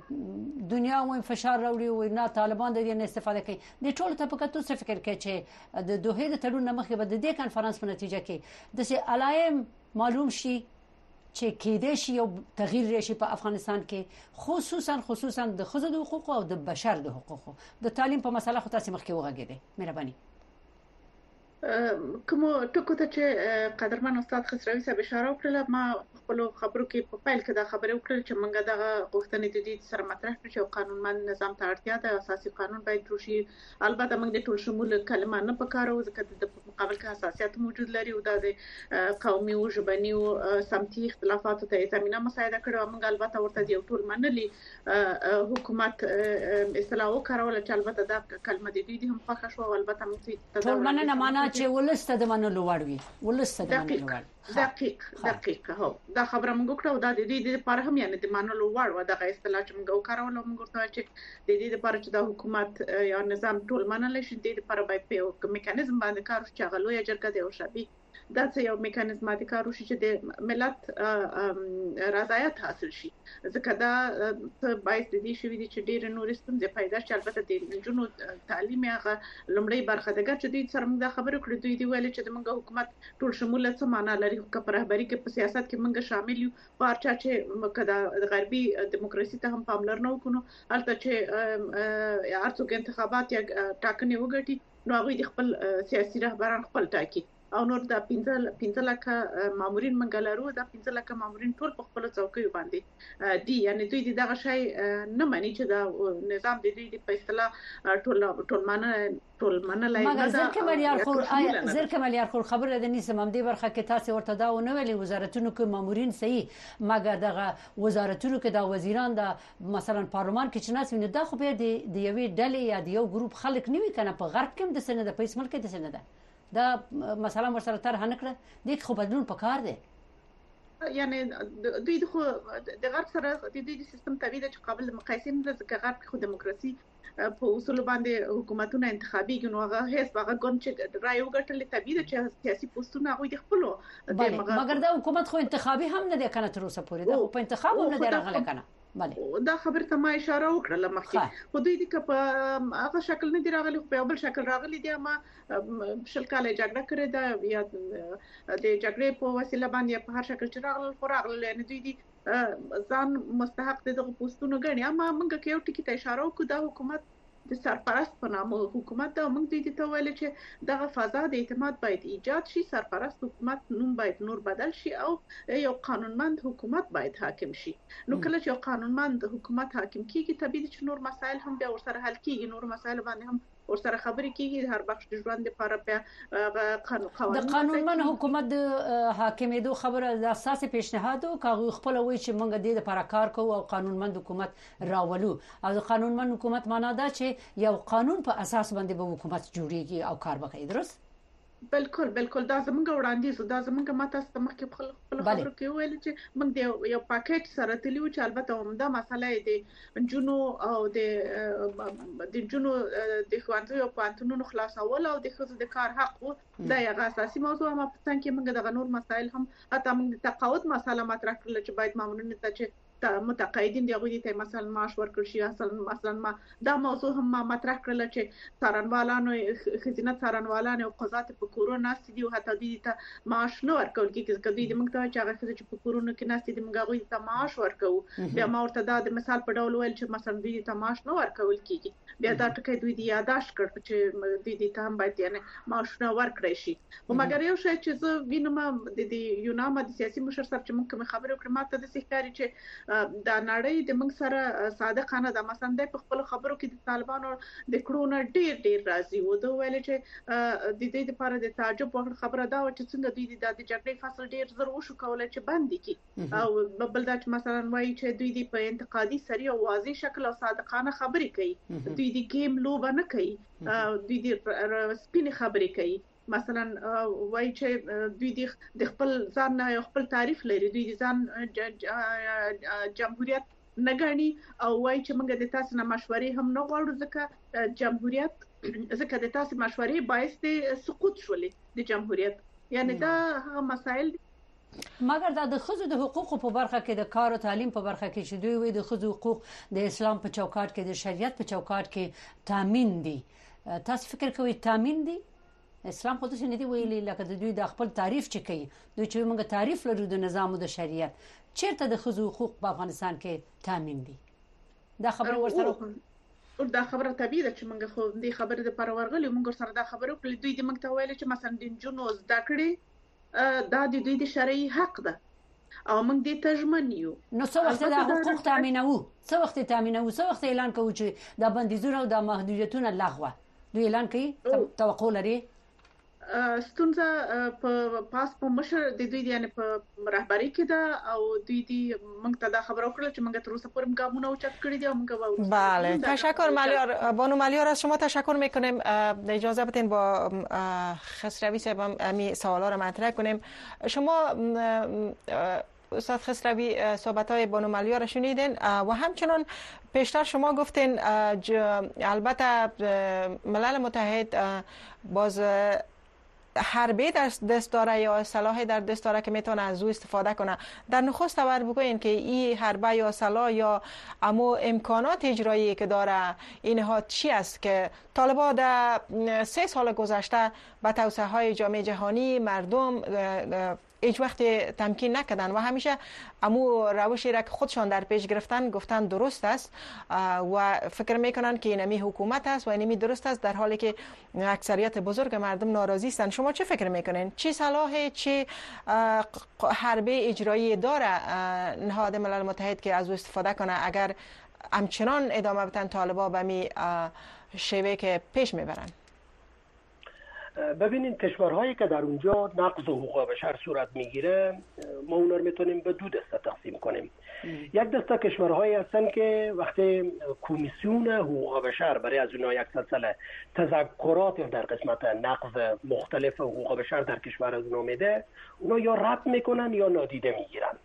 دنیا و فشار راوړي او نه طالبان د دې نه استفاده کوي د ټولو ته پکاتو څه فکر کوي چې د دوه د تړون مخې به د دې کانفرنس په نتیجه کې د سي علایم معلوم شي چې کېدې شي یو تغییر راشي په افغانستان کې خصوصا د ښځو د حقوقو او د بشر د حقوقو د تعلیم په مسله خو تاسو مخکې وغږیدئ مهرباني کوم ټکو ته چې قدرمن استاد خسروي صاحب اشاره وکړه ما خپل خبرو کې په پیل کې دا خبره وکړه چې موږ دغه غوښتنې د دې سره مطرح کړو چې قانونمند نظام ته اړتیا ده اساسي قانون باید جوړ شي البته موږ د ټول شمول کلمه نه پکارو ځکه د مقابل کې حساسیت موجود لري او د قومي او ژبني او سمتي اختلافاتو ته زمينه مساعده کړو موږ البته ورته یو ټول منلي حکومت اصلاح وکړول چې البته دا کلمه د دې هم خوښ شو البته موږ ټول مننه معنا چې ولسته د منلو وړ وي ولسته د منلو وړ دقیق هو دا خبره موږ کړو دا د دې لپاره هم یعنی د منلو وړ و دغه اصطلاح چې موږ وکړو موږ ته چې د دې لپاره چې د حکومت یا نظام ټول منل شي د دې لپاره باید په میکانیزم باندې کار وشي چې غلوې جرګه دی او شابي دا څه یو میکانیزماتیک کار وشي چې د ملت رضایت حاصل شي ځکه دا باید د دې شوی دي چې ډېر نورستون د پیدا شي البته د جنو تعلیم هغه لمړی برخه ده چې دوی سره موږ خبرې کړې دوی دی ویل چې موږ حکومت ټول شمول څه معنا لري چې په رهبری کې په سیاست کې موږ شامل یو پارچا چې کدا غربي دیموکراسي ته هم پاملرنه وکړو البته چې ارڅوک انتخابات یا ټاکنې وګټي نو هغه د خپل سیاسي رهبران خپل ټاکي او نور د 15 لک مامورین منګلارو د 15 لک مامورین ټول په خپل څوکۍ باندې دي یعنی دوی دغه شی نه مانی چې دا نظام د دې په اصطلاح ټول منلای نه زر کمالیار خور خبره د نسم هم دی برخه کې تاسو ورته دا ونه ویلي وزارتونو کې مامورین صحیح مګر دغه وزارتونو کې د وزیران د مثلا پارلمان کې چې ناس ویني دا خو به د یوې ډلې یا د یو ګروپ خلک نیوي کنه په غرب کې د سند په اسمل کې د سند ده دا مثلا ورسره طرح نه کړه د خو بدلون پکار دی یعنی دوی د غرب سره د دې سیستم تبعید چې قابل مقایسه نه ځکه غرب خو دیموکراسي په اصول باندې حکومتونه انتخابي ګنو هغه هیڅ هغه ګون چې رائے وګټل تبعید چې سیاسي پوسټونه هغه د خپل مګر دا حکومت خو انتخابي هم نه دی کنه تر اوسه پورې دا په انتخاب هم نه دی راغلی کنه دا خبر ته ما اشاره وکړه مخکې خو دوی د په هغه شکل نه دی راغلی په بل شکل راغلی دی ما شل کاله جګړه کړې ده یا د جګړې په وسیله باندې په هر شکل چې راغلی خو راغلی یعنی دوی دي ځان مستحق دغه پوسټونه غني اما موږ کې یو ټکی ته اشاره وکړو د حکومت د سرپرست په نامه حکومت دا موږ دې ته ویل چې دغه فضا د اعتماد باید ایجاد شي سرپرست حکومت نوم باید نور بدل شي او یو قانونمند حکومت باید حاکم شي نو کله چې یو قانونمند حکومت حاکم کیږي طبیعي چې نور مسایل هم بیا ورسره حل کیږي نور مسایل باندې هم ورسره خبرې کیږي هر بخش د ژوند لپاره په د قانونمن حکومت د حاکمیدو خبره د اساس پیشنهاد او کاغو خپل وی چې موږ د لپاره کار کوو او قانونمند حکومت راولو او د قانونمن حکومت معنا دا چې یو قانون په اساس باندې به حکومت جوړیږي او کار وکړي درست بالکل دا زمونږ وړاندیز دا زمونږ ماته مخکې خپل خبرو کې ویل چې موږ یو پاکټ سره تلیو چې البته همدا مسله د جنو او د جنو د خوانځو او پانتونو خلاصول او د خصوص د کار حق دا یو اساسي موضوع ما په څنګه کې موږ د نور مسایل هم حتی موږ د تقاعد مسله مطرح کړل چې باید مامورین ته چې متقاعدین دی غوډي ته مثلا معاش ورکړ شي مثلا ما دا موضوع هم ما مطرح کړل چې څارنوالانو خزینه څارنوالانو او قضات په کورونه سدي او حتی دوی ته معاش نه ورکول کیږي چې دوی د موږ ته چې هغه چې په کورونه کې ناس دي موږ غوډي ته معاش ورکو بیا ما ورته دا د مثال په ډول ویل چې مثلا دوی ته معاش نه ورکول کیږي بیا دا ټکی دوی دی یاداش کړ چې دوی ته هم باید یعنی معاش نه ورکړي شي او مګر یو شی چې زه وینم د یونام د سیاسي مشر سره چې موږ خبرې وکړو ماته د سیکاري چې دا نړۍ د موږ سره صادقانه د مسند په خپل خبرو کې د طالبانو د کړهونه ډیر راضي وو دوی ویل چې د دې لپاره د تعجب خبره دا و چې څنګه دوی د جګړې فصل ډیر زر وشو کولای چې باندې کی او بل دا چې مثلا وایي چې دوی د په انتقادي سری او واضح شکل او صادقانه خبرې کوي دوی د گیم لوبه نه کوي دوی د سپین خبرې کوي مثلا وای چې دوی د خپل ځان نه خپل تعریف لري دوی د ځان جمهوریت نه غني او وای چې موږ د تاسو نه مشورې هم نه غواړو ځکه جمهوریت ځکه د تاسو مشورې باعث د سقوط شولې د جمهوریت یعنی دا هغه مسائل مګر دا د خزو د حقوقو په برخه کې د کار او تعلیم په برخه کې چې دوی وي د خزو حقوق د اسلام په چوکاټ کې د شریعت په چوکاټ کې تامین دي تاسو فکر کوئ تامین دي اسلام خودش ندی ویلي لکه دوی د خپل تعریف چې کوي دوی چې موږ تعریف لرو د نظام او د شریعت چیرته د ښځو حقوق په افغانستان کې تامین دي دا خبره ورسره او دا خبره طبيعي ده چې موږ خو دې خبره د پرورغلي موږ سره دا خبره کړې دوی د موږ ته ویل چې مثلا د جنو زده کړې دا د دوی د شرعي حق ده او موږ دې تجمن یو نو څو وخت دا حقوق تامینوو څو وخت اعلان کوو چې دا بندیزونه او دا محدودیتونه لغوه دوی اعلان کوي توقع لري ستونزه په مشر د دوی یعنی په رهبری کې ده او دوی موږ ته دا خبر ورکړل چې موږ تر اوسه پورې ګامونه اوچت کړی دي او موږ بله تشکر ملیار بانو ملیار از شما تشکر میکنیم اجازه بدین با خسروی صاحب همین سوالا رو مطرح کنیم شما استاد خسروی صحبت‌های بانو ملیار را شنیدین و همچنان پیشتر شما گفتین البته ملل متحد باز حربی در دست داره یا سلاح در دست داره که میتونه از او استفاده کنه در نخست اول بگوین که این حربه یا سلاح یا اما امکانات اجرایی که داره اینها چی است که طالبان در 3 سال گذشته به توسعه های جامعه جهانی مردم هیچ وقت تمکین نکردن و همیشه امو روشی را که خودشان در پیش گرفتن گفتن درست است و فکر میکنن که اینمی حکومت است و اینمی درست است در حالی که اکثریت بزرگ مردم ناراضی هستند. شما چه فکر میکنین؟ چه صلاح چه حربه اجرایی داره نهاد ملل متحد که از او استفاده کنه اگر همچنان ادامه بدن طالبان به می شیوه که پیش میبرن؟ ببینید کشورهایی که در اونجا نقض حقوق بشر صورت میگیره ما اونا رو میتونیم به 2 دسته تقسیم کنیم. یک دسته کشورهایی هستن که وقتی کمیسیون حقوق بشر برای از اونها یک سلسله تذکرات در قسمت نقض مختلف حقوق بشر در کشور از اونها میده اونا یا رد میکنن یا نادیده میگیرن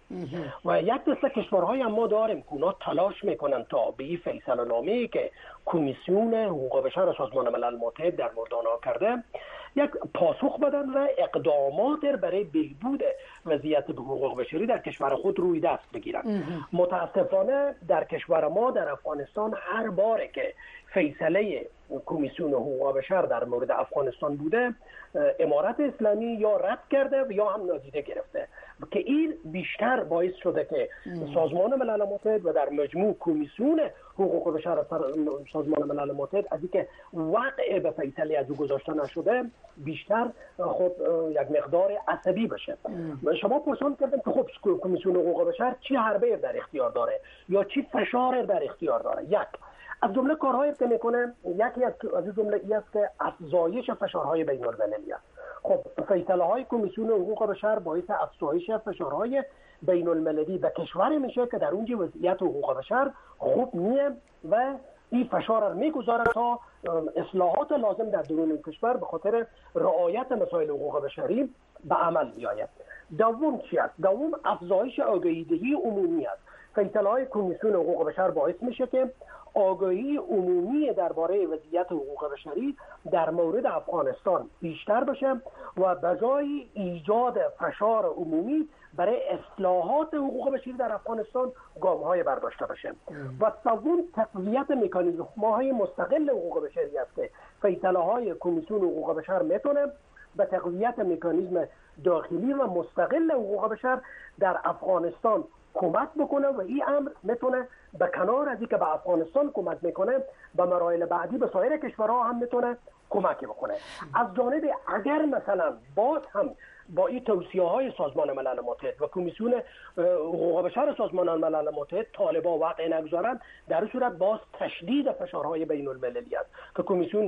و یک دسته کشورهایی هم ما داریم که اونا تلاش میکنن تا به این فیصله نامه‌ای که کمیسیون حقوق بشر سازمان ملل متحد در مورد آنها کرده یک پاسخ بدن و اقدامات برای بهبود وضعیت حقوق بشری در کشور خود روی دست بگیرن. متاسفانه در کشور ما در افغانستان هر باره که فیصله کمیسیون حقوق بشر در مورد افغانستان بوده امارت اسلامی یا رد کرده و یا هم نادیده گرفته که این بیشتر باعث شده که سازمان ملل متحد و در مجموع کمیسیون حقوق بشر سازمان ملل متحد از اینکه واقع به فیصله از او گذاشته نشده بیشتر خب یک مقدار عصبی بشه. شما پرسان کردن که خب کمیسیون حقوق بشر چی حربه در اختیار داره یا چی فشار در اختیار داره؟ یک از جمله کارهایی که میکنه یکی از جمله این است که افزایش فشارهای بین‌المللی است. خب فیصله های کمیسیون حقوق بشر باعث افزایش فشارهای بین‌المللی به کشوری میشه که در اونجا وضعیت حقوق بشر خوب نیه و این فشار را میگذاره تا اصلاحات لازم در درون کشور به خاطر رعایت مسائل حقوق بشری به عمل بیاید. دوم چی است؟ دوم افزایش آگاهی‌دهی عمومی است. فیصله های کمیسیون حقوق بشر باعث میشه که آگاهی عمومی درباره وضعیت حقوق بشری در مورد افغانستان بیشتر بشه و بجای ایجاد فشار عمومی برای اصلاحات حقوق بشری در افغانستان گام‌های برداشته بشه. و سوم تقویت مکانیزم‌های مستقل حقوق بشری است که فیصله‌های کمیسیون حقوق بشر میتونه به تقویت مکانیزم داخلی و مستقل حقوق بشر در افغانستان کمک بکنه و این امر میتونه به کنار از اینکه به افغانستان کمک میکنه به مراحل بعدی به سایر کشورها هم میتونه کمک بکنه. از جانب اگر مثلا باز هم با این توصیه‌های سازمان ملل متحد و کمیسیون حقوق بشر سازمان ملل متحد طالبان واقع نگذارند در صورت باز تشدید فشارهای بین‌المللی است که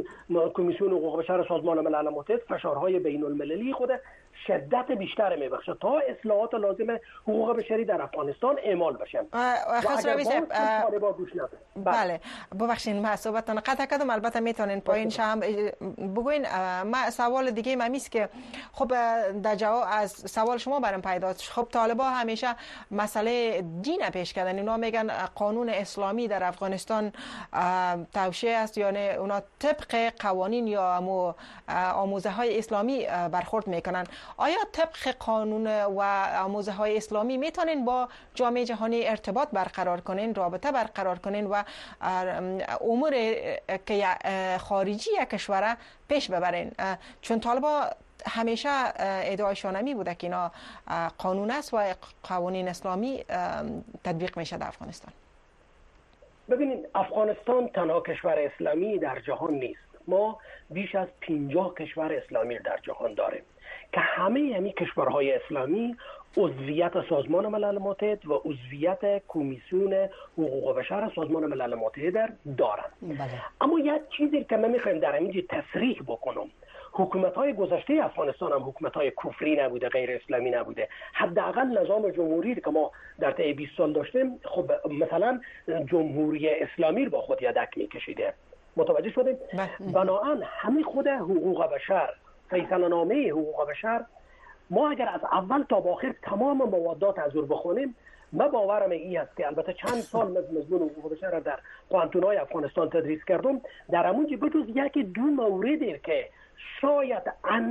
کمیسیون حقوق بشر سازمان ملل متحد فشارهای بین‌المللی خود شدت بیشتر میبخشه تا اصلاحات لازم حقوق بشری در افغانستان اعمال بشه. خسروی صاحب بله ببخشید ما صحبتتون قطع کردم البته میتونین پایین شم بگوین. ما سوال دیگه من است که خب در جواب از سوال شما برام پیدا شد. خب طالبان همیشه مسئله دین پیش کردن. اونا میگن قانون اسلامی در افغانستان توشیح است یعنی اونا طبق قوانین یا آموزه های اسلامی برخورد میکنن. آیا طبق قانون و آموزه های اسلامی میتونین با جامعه جهانی ارتباط برقرار کنین، رابطه برقرار کنین و امور که خارجی یک کشور پیش ببرین؟ چون طالبا همیشه ادعایشان همی بوده که اینا قانون است و قوانین اسلامی تطبیق میشه در افغانستان. ببینید، افغانستان تنها کشور اسلامی در جهان نیست. ما بیش از 50 کشور اسلامی در جهان داریم که همه کشورهای اسلامی عضویت سازمان ملل متحد و عضویت کمیسیون حقوق بشر سازمان ملل متحد دارند. اما یک چیزی که من میخوایم در اینجا تصریح بکنم، حکومت‌های گذشته افغانستان هم حکومت‌های کفری نبوده، غیر اسلامی نبوده. حداقل نظام جمهوری که ما در طی 20 سال داشتیم، خب مثلا جمهوری اسلامی با خود یدک می‌کشیده. متوجه شدیم؟ بنابراین همین خود حقوق بشر، فیصله نامه حقوق بشر، ما اگر از اول تا آخر تمام موادات از او بخونیم، من باورم این است که البته چند سال مضمون حقوق بشر را در پانتونای افغانستان تدریس کردم، در همونجا بجز یکی دو موردی که شاید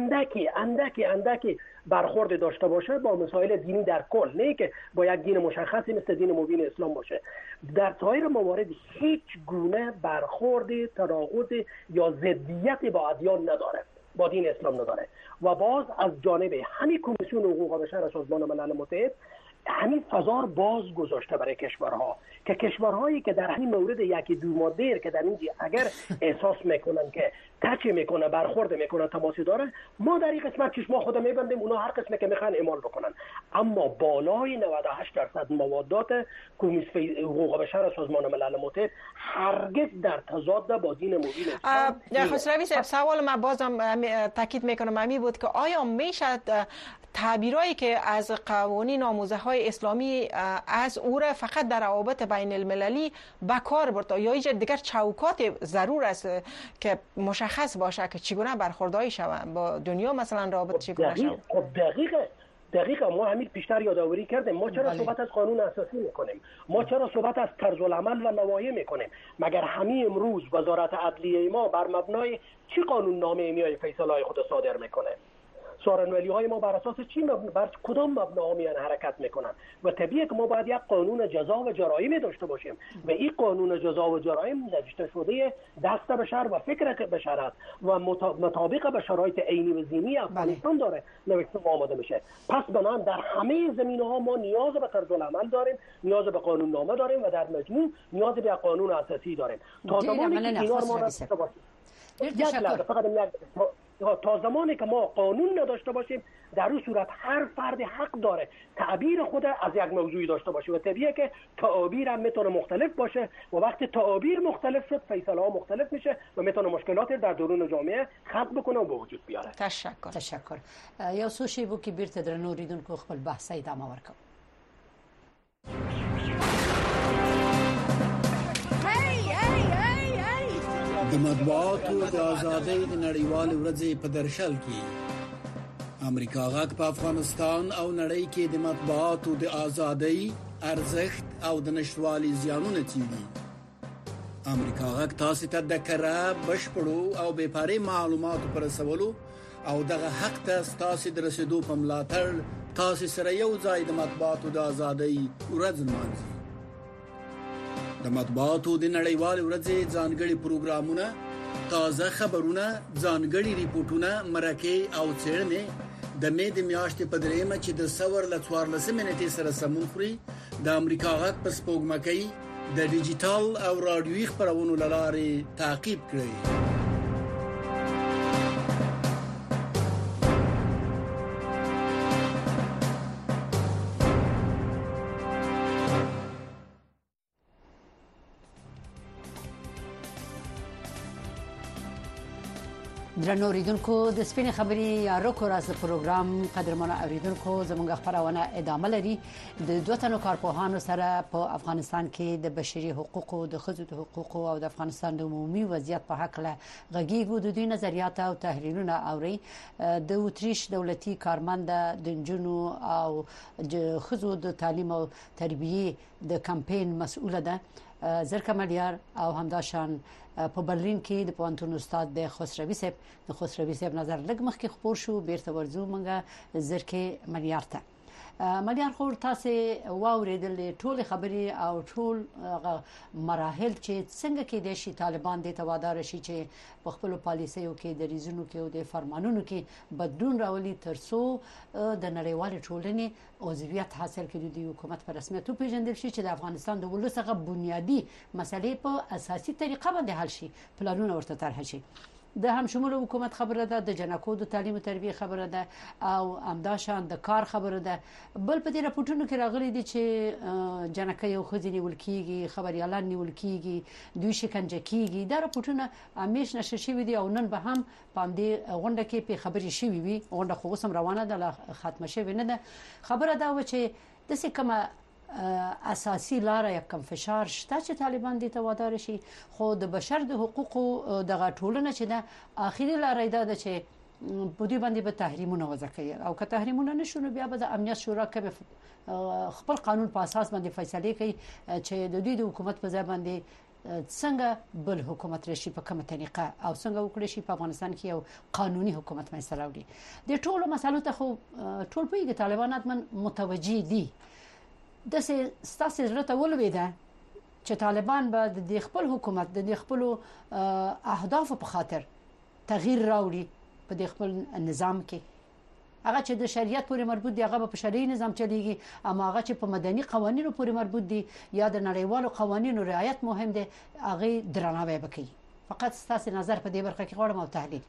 اندکی برخورد داشته باشه با مسائل دینی در کل، نه که با یک دین مشخصی مثل دین مبین اسلام باشه، در سایر موارد هیچ گونه برخورد تناقض یا ضدیت با ادیان نداره، با دین اسلام نداره. و باز از جانب همین کمیسیون حقوق بشر سازمان ملل متحد همین فضا باز گذاشته برای کشورها که کشورهایی که در همین مورد یکی دو ماده که در اینجا اگر احساس میکنن که تچ میکنه، برخورد میکنه، تماسی داره، ما در این قسمت چشم خود میبندیم، اونا هر قسمت که میخوان اعمال بکنن. اما بالای 98% موادات کمیسیون حقوق بشر سازمان ملل متحد هرگز در تضاد با دین مبین اسلام. خسروی صاحب، سوال من بازم تاکید میکنم همین بود که آیا میشه تعبیرایی که از قوانین آموزه های اسلامی از او را فقط در روابط بین المللی به کار برد یا ایجاد دیگر چوکات ضرور است که مشخص باشه که چگونه برخورداری شود با دنیا، مثلا رابط چگونه شود؟ خب دقیقا ما همین پیشتر یادآوری کردیم. ما چرا صحبت از قانون اساسی میکنیم؟ ما چرا صحبت از طرز العمل و نواحی میکنیم؟ مگر همین امروز وزارت عدلیه ما بر مبنای چی قانون نامه میای فیصله های خود صادر میکنه؟ سارنولی های ما بر اساس چی بر کدام مبنا میان حرکت میکنن؟ و طبیعیه که ما باید یک قانون جزا و جرایم داشته باشیم و این قانون جزا و جرایم نوشته شده دست بشر و فکر بشر است و مطابق به شرایط عینی و ذهنی افغانستان داره نوشته و آماده میشه. پس بنابراین در همه زمینه‌ها ما نیاز به طرز العمل داریم، نیاز به قانون نامه داریم و در مجموع نیاز به قانون اساسی داریم. تا زمانی که اینا ما داشته باشیم، تا زمانی که ما قانون نداشته باشیم، در اون صورت هر فرد حق داره تعبیر خود از یک موضوعی داشته باشه و طبیعیه که تعابیر هم میتونه مختلف باشه و وقتی تعابیر مختلف شد فیصله ها مختلف میشه و میتونه مشکلات در درون جامعه خلق بکنه و به وجود بیاره. تشکر. یو څو شی وو کې بیرته درنو ریدونکو خپل بحث ادامه ورکړو. د مطبوعاتو د ازادۍ د نړیوال ورځې په درشل کې امریکا غږ په افغانستان او نړۍ کې د مطبوعاتو د ازادۍ ارزښت او د نشټوالي زیانونه څیړي. امریکا غږ تاسو ته د کره بشپړو او بې پرې معلوماتو پر رسولو او دغه حق ته تاسو د رسیدو په ملاتړ تاسو سره یو ځای د مطبوعاتو د ازادۍ ورځ نمانځي. د مطبوعاتو د نړیوال ورځې ځانګړي پروګرامونه، تازه خبرونه، ځانګړي ریپورتونه، مرکې او څېړنې د مې د میاشتې په دریمه چې د ثور له 14 منټې سره سمون خوري د امریکا غږ په سپوږمکۍ د ډیجیټل او رادیوي خبرونو له لارې تعقیب کړئ. درنو اوریدونکو، د سپینې خبرې یا رکو راز پروګرام قدرمن اوریدونکو زموږ خبرونه ادامه لري. د دوه تنو کارپوهانو سره په افغانستان کې د بشري حقوقو، د ښځو د حقوقو او د افغانستان د عمومي وضعیت په حق له غږیږو. د دوی نظریات او تحلیلونه اوري. د اوتریش دولتي کارمند د نجونو او ښځو د تعلیم او تربیه د کمپاین مسؤله ده زرکه ملیار او همداشان په برلین کې د پوهنتون استاد د خسروي صاحب د خسروي صاحب نظر لږ مخکې خبر شو بیرته ورځو منګه زرکه ملیارته ملیار خور تاسو واوریدل ټول خبري او ټول مراحل چې څنګه کې د شي طالبان د توادار شي چې په خپل پالیسیو کې د ریزونو کې او د فرمانونو کې بدلون راولي ترڅو د نړیوال ټولنې عضویت حاصل کړي د حکومت په رسمیت پیژندل شي چې د افغانستان د ولسغه بنیادی مسلې په اساسي طریقه باندې حل شي پلانونه ورته طرح شي د هم شمول حکومت خبره ده د جنکو د تعلیم او تربیه خبره ده او امداشان د کار خبره ده بل په دې راپورټونو کې راغلي دي چې جنکه یو خزینی ولکیږي خبريالان نیول کیږي دوی شکنجه کیږي دا راپورټونه همیش نشر شوي دي او نن به هم پام دې غونډه کې په خبري شوي وي غونډه خو سم روانه ده ختمه شوی نه ده خبره دا و چې د څه کومه اساسي لار یا کم فشار شته چې طالبان دې توادار شي خو د بشر د حقوقو د غټولنه چې د اخیری لار ده چې په دې باندې به تحریمونه وځکي او که تحریمونه نشونه بیا به د امنیت شورا کې خپل قانون په اساس باندې فیصله کوي چې د دې د حکومت په ځای باندې څنګه بل حکومت راشي په کومه طریقه او څنګه وکړي شي په افغانستان کې یو قانوني حکومت مې سلاوي د ټولو مسالو ته خو ټول په طالبانات من متوجي دي د ستاسو زړه ولويده چې طالبان به د خپل حکومت د خپل اهداف په خاطر تغییر راوړي په د خپل نظام کې هغه چې د شریعت پورې مربوط دی هغه په شرعي نظام چلیږي اما هغه چې په مدني قوانینو پورې مربوط دي یا د نړیوالو قوانینو رعایت مهم دی هغه درناوی وکړي فقط ستاسو نظر په دې برخه کې غواړم او تحلیل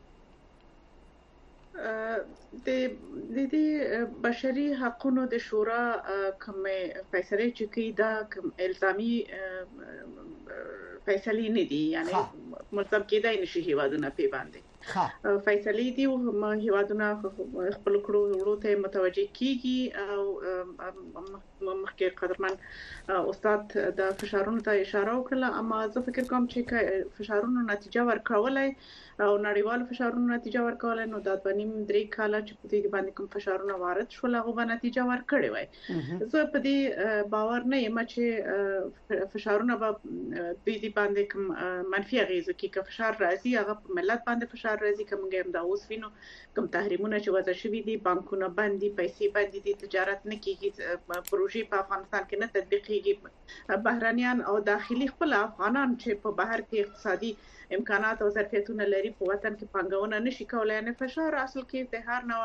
د بشري حقوقو د شورا کوم فیصله چې کوي دا کوم الزامي فیصله نه دي یعنی مطلب کې دا نشي هیوادونه په باندې فیصله دي او هیوادونه خپل کړو ته متوجي کیږي او مخکې قدرمن استاد د فشارونو ته اشاره وکړه اما زه فکر کوم چې فشارونو نتیجه ورکولای او نړیوال فشارونو نتیجه ورکولای نو د 2.5 کال چې په دې باندې کوم فشارونه وارد شول هغه به نتیجه ورکړي وای زه په دې باور نه یم چې فشارونه به دې باندې کوم منفي اغیزه کوي که فشار راځي هغه په ملت باندې فشار راځي کومګه هم دا اوس وینو کوم تحریمونه چې وضع شوي دي بانکونه باندې پیسې باندې دي تجارت نه کیږي پروژې په افغانستان کې نه تطبیقيږي بهرانيان او داخلي خپل افغانان چې په بهر کې اقتصادي امکانات او ظرفیتونه لري په وطن کې پنګونه نشي کولای نه فشار اصل کې د هر نوع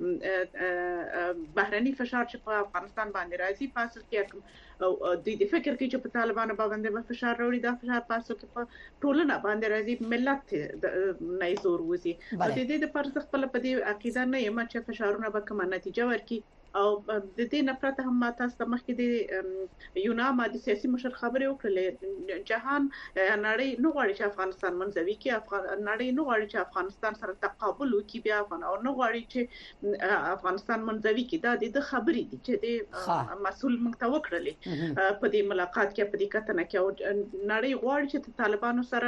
بهراني فشار چې په افغانستان باندې راځي په اصل کې او د دې فکر کې چې په طالبانو باندې فشار راوړي دا فشار په اصل کې په ټولنه باندې راځي ملت نه زور وځي د دې د پرځ خپل په دې عقیده نه یم چې فشارونه به کومه نتیجه ورکړي او د دې نه پرته هم تاسو مخکې د یوناما د سیاسي مشر خبرې وکړلې جهان نړۍ نو غواړي چې افغانستان منځوي کې نړۍ نو غواړي چې افغانستان سره تقابل وکړي بیا او نو غواړي چې افغانستان منځوي کې دا د خبرې دي چې د مسول موږ ته وکړلې په دې ملاقات کې په دې کتنه کې او نړۍ غواړي چې طالبانو سره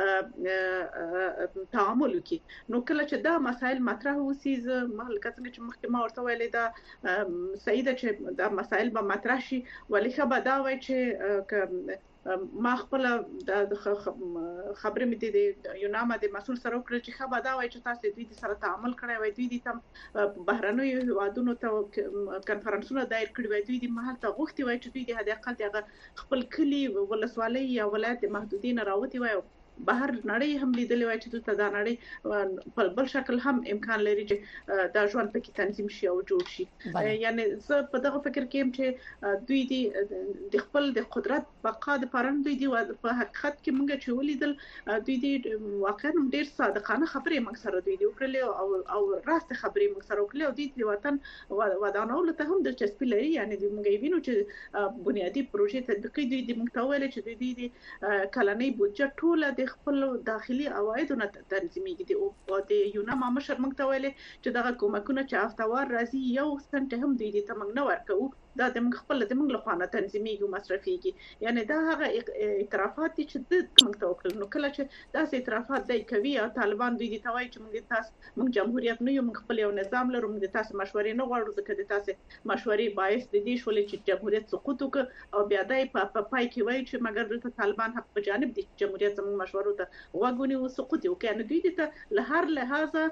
تعامل وکړي نو کله چې دا مسایل مطرح وسی ز مهلکتنه چې مخکې ما ورته ویلې دا سیده چې دا مسائل به مطرح شي ولې خبر دا وای چې ما خپل د خبرې مې د یوناما د مسول سره وکړل چې خبر دا وای چې تاسو دوی سره تعامل کړی وای دوی د تم بهرنوي هیوادونو ته کانفرنسونه دایر کړی وای دوی د محل ته غوښتي وای چې دوی د هدا اقل خپل کلی ولسوالۍ یا ولایت محدودین راوتی وای بهر نړۍ هم لیدلې وای چې د نړۍ په بل شکل هم امکان لري چې دا ژوند پکې تنظیم شي او جوړ شي یعنی زه په دغه فکر کې هم چې دوی د خپل د قدرت بقا د پرند دوی په حقیقت کې موږ چې ولیدل دوی واقعا ډېر صادقانه خبرې موږ سره دوی وکړلې او راست خبرې موږ سره وکړلې او د وطن ودانولو ته هم دلچسپي لري یعنی موږ وینو چې بنیادی پروژې تطبیقي دوی د موږ ته ویل چې دوی د کلنۍ بودجه ټوله د خپل داخلي عوایدونه تنظیمېږي او د یوناما مشر موږ ته ویل چې دغه کومکونه چې افتوار راځي یو سنت هم دوی ته موږ نه ورکو دا د موږ خپل د موږ له خوا تنظیمېږي او مصرفيږي. یعنی دا هغه اعترافات دي چې د موږ ته وکړل. نو کله چې داسې اعترافات دی کوي او طالبان دوی دي توای چې موږ جمهوریت نه یو، موږ خپل یو نظام لرو، موږ تاسو مشورې نه غواړو، ځکه د تاسو مشورې باعث د دې شولې چې جمهوریت سقوط وکړي او بیا دای په پای کې وایي چې مګر دلته طالبان حق په جانب دي جمهوریت زموږ مشورو ته وګونی او سقوط وکړي. نو دوی ته له هر لحاظه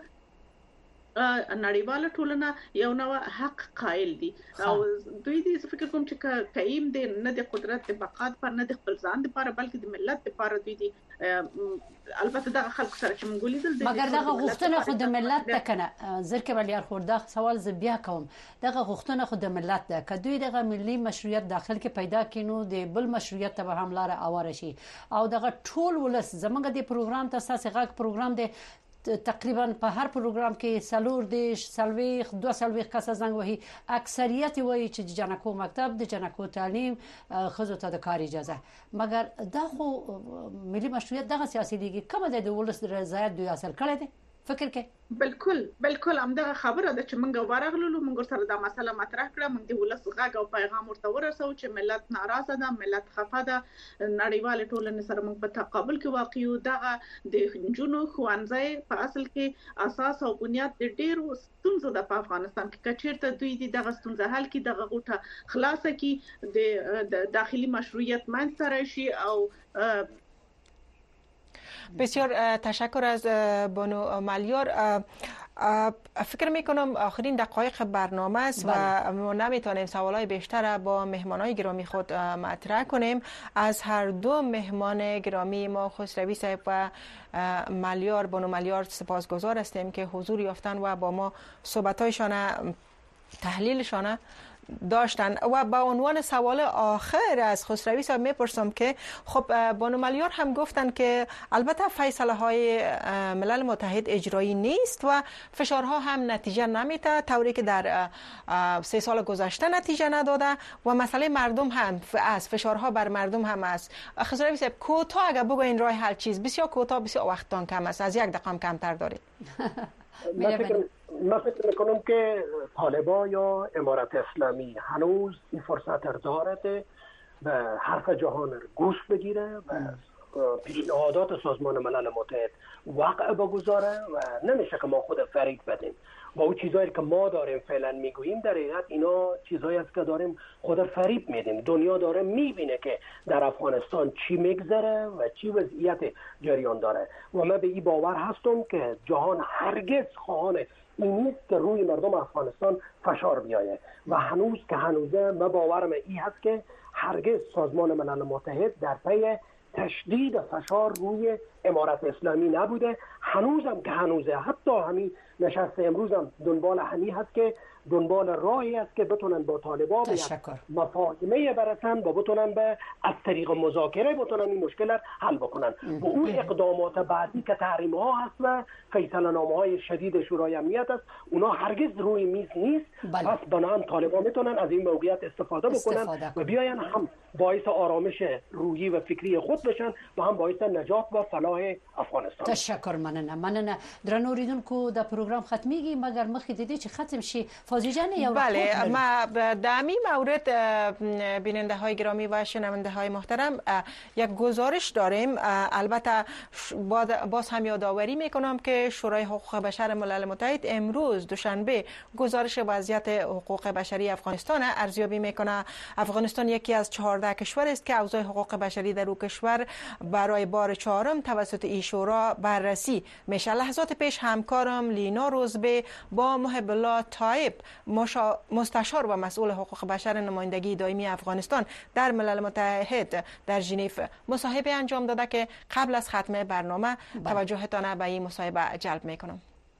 نړیواله ټولنه یو نو حق قائل دي او دوی دې فکر کوم چې قایم دي نه د قدرت د بقا پر نه د خپل ځان لپاره بلکې د ملت لپاره دوی دي. البته دا خلک سره چې مونږ لیدل دي مګر دا غوښتنه خو د ملت ده کنه. ځکه بلیار خورده سوال ز بیا کوم دا غوښتنه خو د ملت ده که دوی دغه ملي مشروعیت داخل کې پیدا کینو د بل مشروعیت ته هم لار اواره شي او دغه ټول ولس زمونږ د پروګرام ته اساس غږ پروګرام دی تقریبا په هر پروګرام کې سلور دیش سلويخ 2 کس زنګ وهي اکثریت وایي چې جنکو مکتب د جنکو تعلیم خزو ته د کار اجازه. مګر دا خو ملي مشروعیت دغه سیاسي دیږي کومه د ولس رضایت دوی حاصل کړي دي فکر کې بالکل همدغه خبره ده چې موږ ورغلو موږ سره دا مسله مطرح کړه موږ د ولس غږ او پیغام ورته ورسو چې ملت ناراضه ده ملت خفه ده نړیوال ټولنې سره موږ په تقابل کې واقعو دغه د جنونو خوانځي په اصل کې اساس او بنیاد د ډیرو ستونزو د افغانستان کې کچیرته دوی دغه ستونزه حل کې دغه غوټه خلاصه کې د داخلي مشروعیت منځ راشي او بسیار تشکر از بانو ملیار. فکر میکنم آخرین دقایق برنامه است و ما نمیتونیم سوالای بیشتر با مهمانای گرامی خود مطرح کنیم. از هر دو مهمان گرامی ما خسروی صاحب و ملیار بانو ملیار سپاسگزار هستیم که حضور یافتن و با ما صحبتایشان تحلیلشان داشتن. و با عنوان سوال آخر از خسروی صاحب میپرسم که خب بانو ملیار هم گفتن که البته فیصله های ملل متحد اجرایی نیست و فشارها هم نتیجه نمیده طوری که در 3 سال گذشته نتیجه نداده و مسئله مردم هم از فشارها بر مردم هم است. خسروی صاحب کوتاه اگه بگوین راه حل چیز بسیار کوتاه بسیار وقتتان کم است از 1 دقیقه کمتر دارید. من فکر میکنم که طالبان یا امارت اسلامی هنوز این فرصت را دارد به حرف جهان را گوش بگیره و پیشنهادات سازمان ملل متحد وقع بگذاره و نمیشه که ما خود فریب بدیم با اون چیزایی که ما داریم فعلا میگوییم. در حقیقت اینا چیزایی است که داریم خود فریب میدیم. دنیا داره میبینه که در افغانستان چی میگذره و چی وضعیت جریان داره و من به این باور هستم که جهان هرگز خواهان این نیست که روی مردم افغانستان فشار بیایه و هنوز که هنوزه من باورم این هست که هرگز سازمان ملل متحد در پی تشدید فشار روی امارت اسلامی نبوده. هنوزم که هنوزه حتی همین نشست امروز هم دنبال همین هست که دنبال راهی است که بتونن با طالبان به مفاهمه برسن و بتونن به از طریق مذاکره بتونن این مشکل را حل بکنن. و اون اقدامات بعدی که تحریم ها هست و فیصله نامه های شدید شورای امنیت است اونا هرگز روی میز نیست. پس بنابراین طالبان میتونن از این موقعیت استفاده بکنن و بیاین هم باعث آرامش روحی و فکری خود بشن و هم باعث نجات و فلاح افغانستان. تشکر. مننه درنو ریدونکو د پروګرام ختميږي مګر مخکې د دې چې ختم شي فوزی جان یو بله ما در این مورد بیننده های گرامی و شنونده های محترم یک گزارش داریم. البته باز هم یادآوری میکنم که شورای حقوق بشر ملل متحد امروز دوشنبه گزارش وضعیت حقوق بشری افغانستان ارزیابی میکنه. افغانستان یکی از 14 کشور است که اوضاع حقوق بشری در او کشور برای بار 4 توسط این شورا بررسی میشه. لحظات پیش همکارم لینا روزبه با محب الله طایب مستشار و مسئول حقوق بشر نمایندگی دائمی افغانستان در ملل متحد در ژنو مصاحبه انجام داده که قبل از ختم برنامه توجهتان به این مصاحبه جلب میکنم.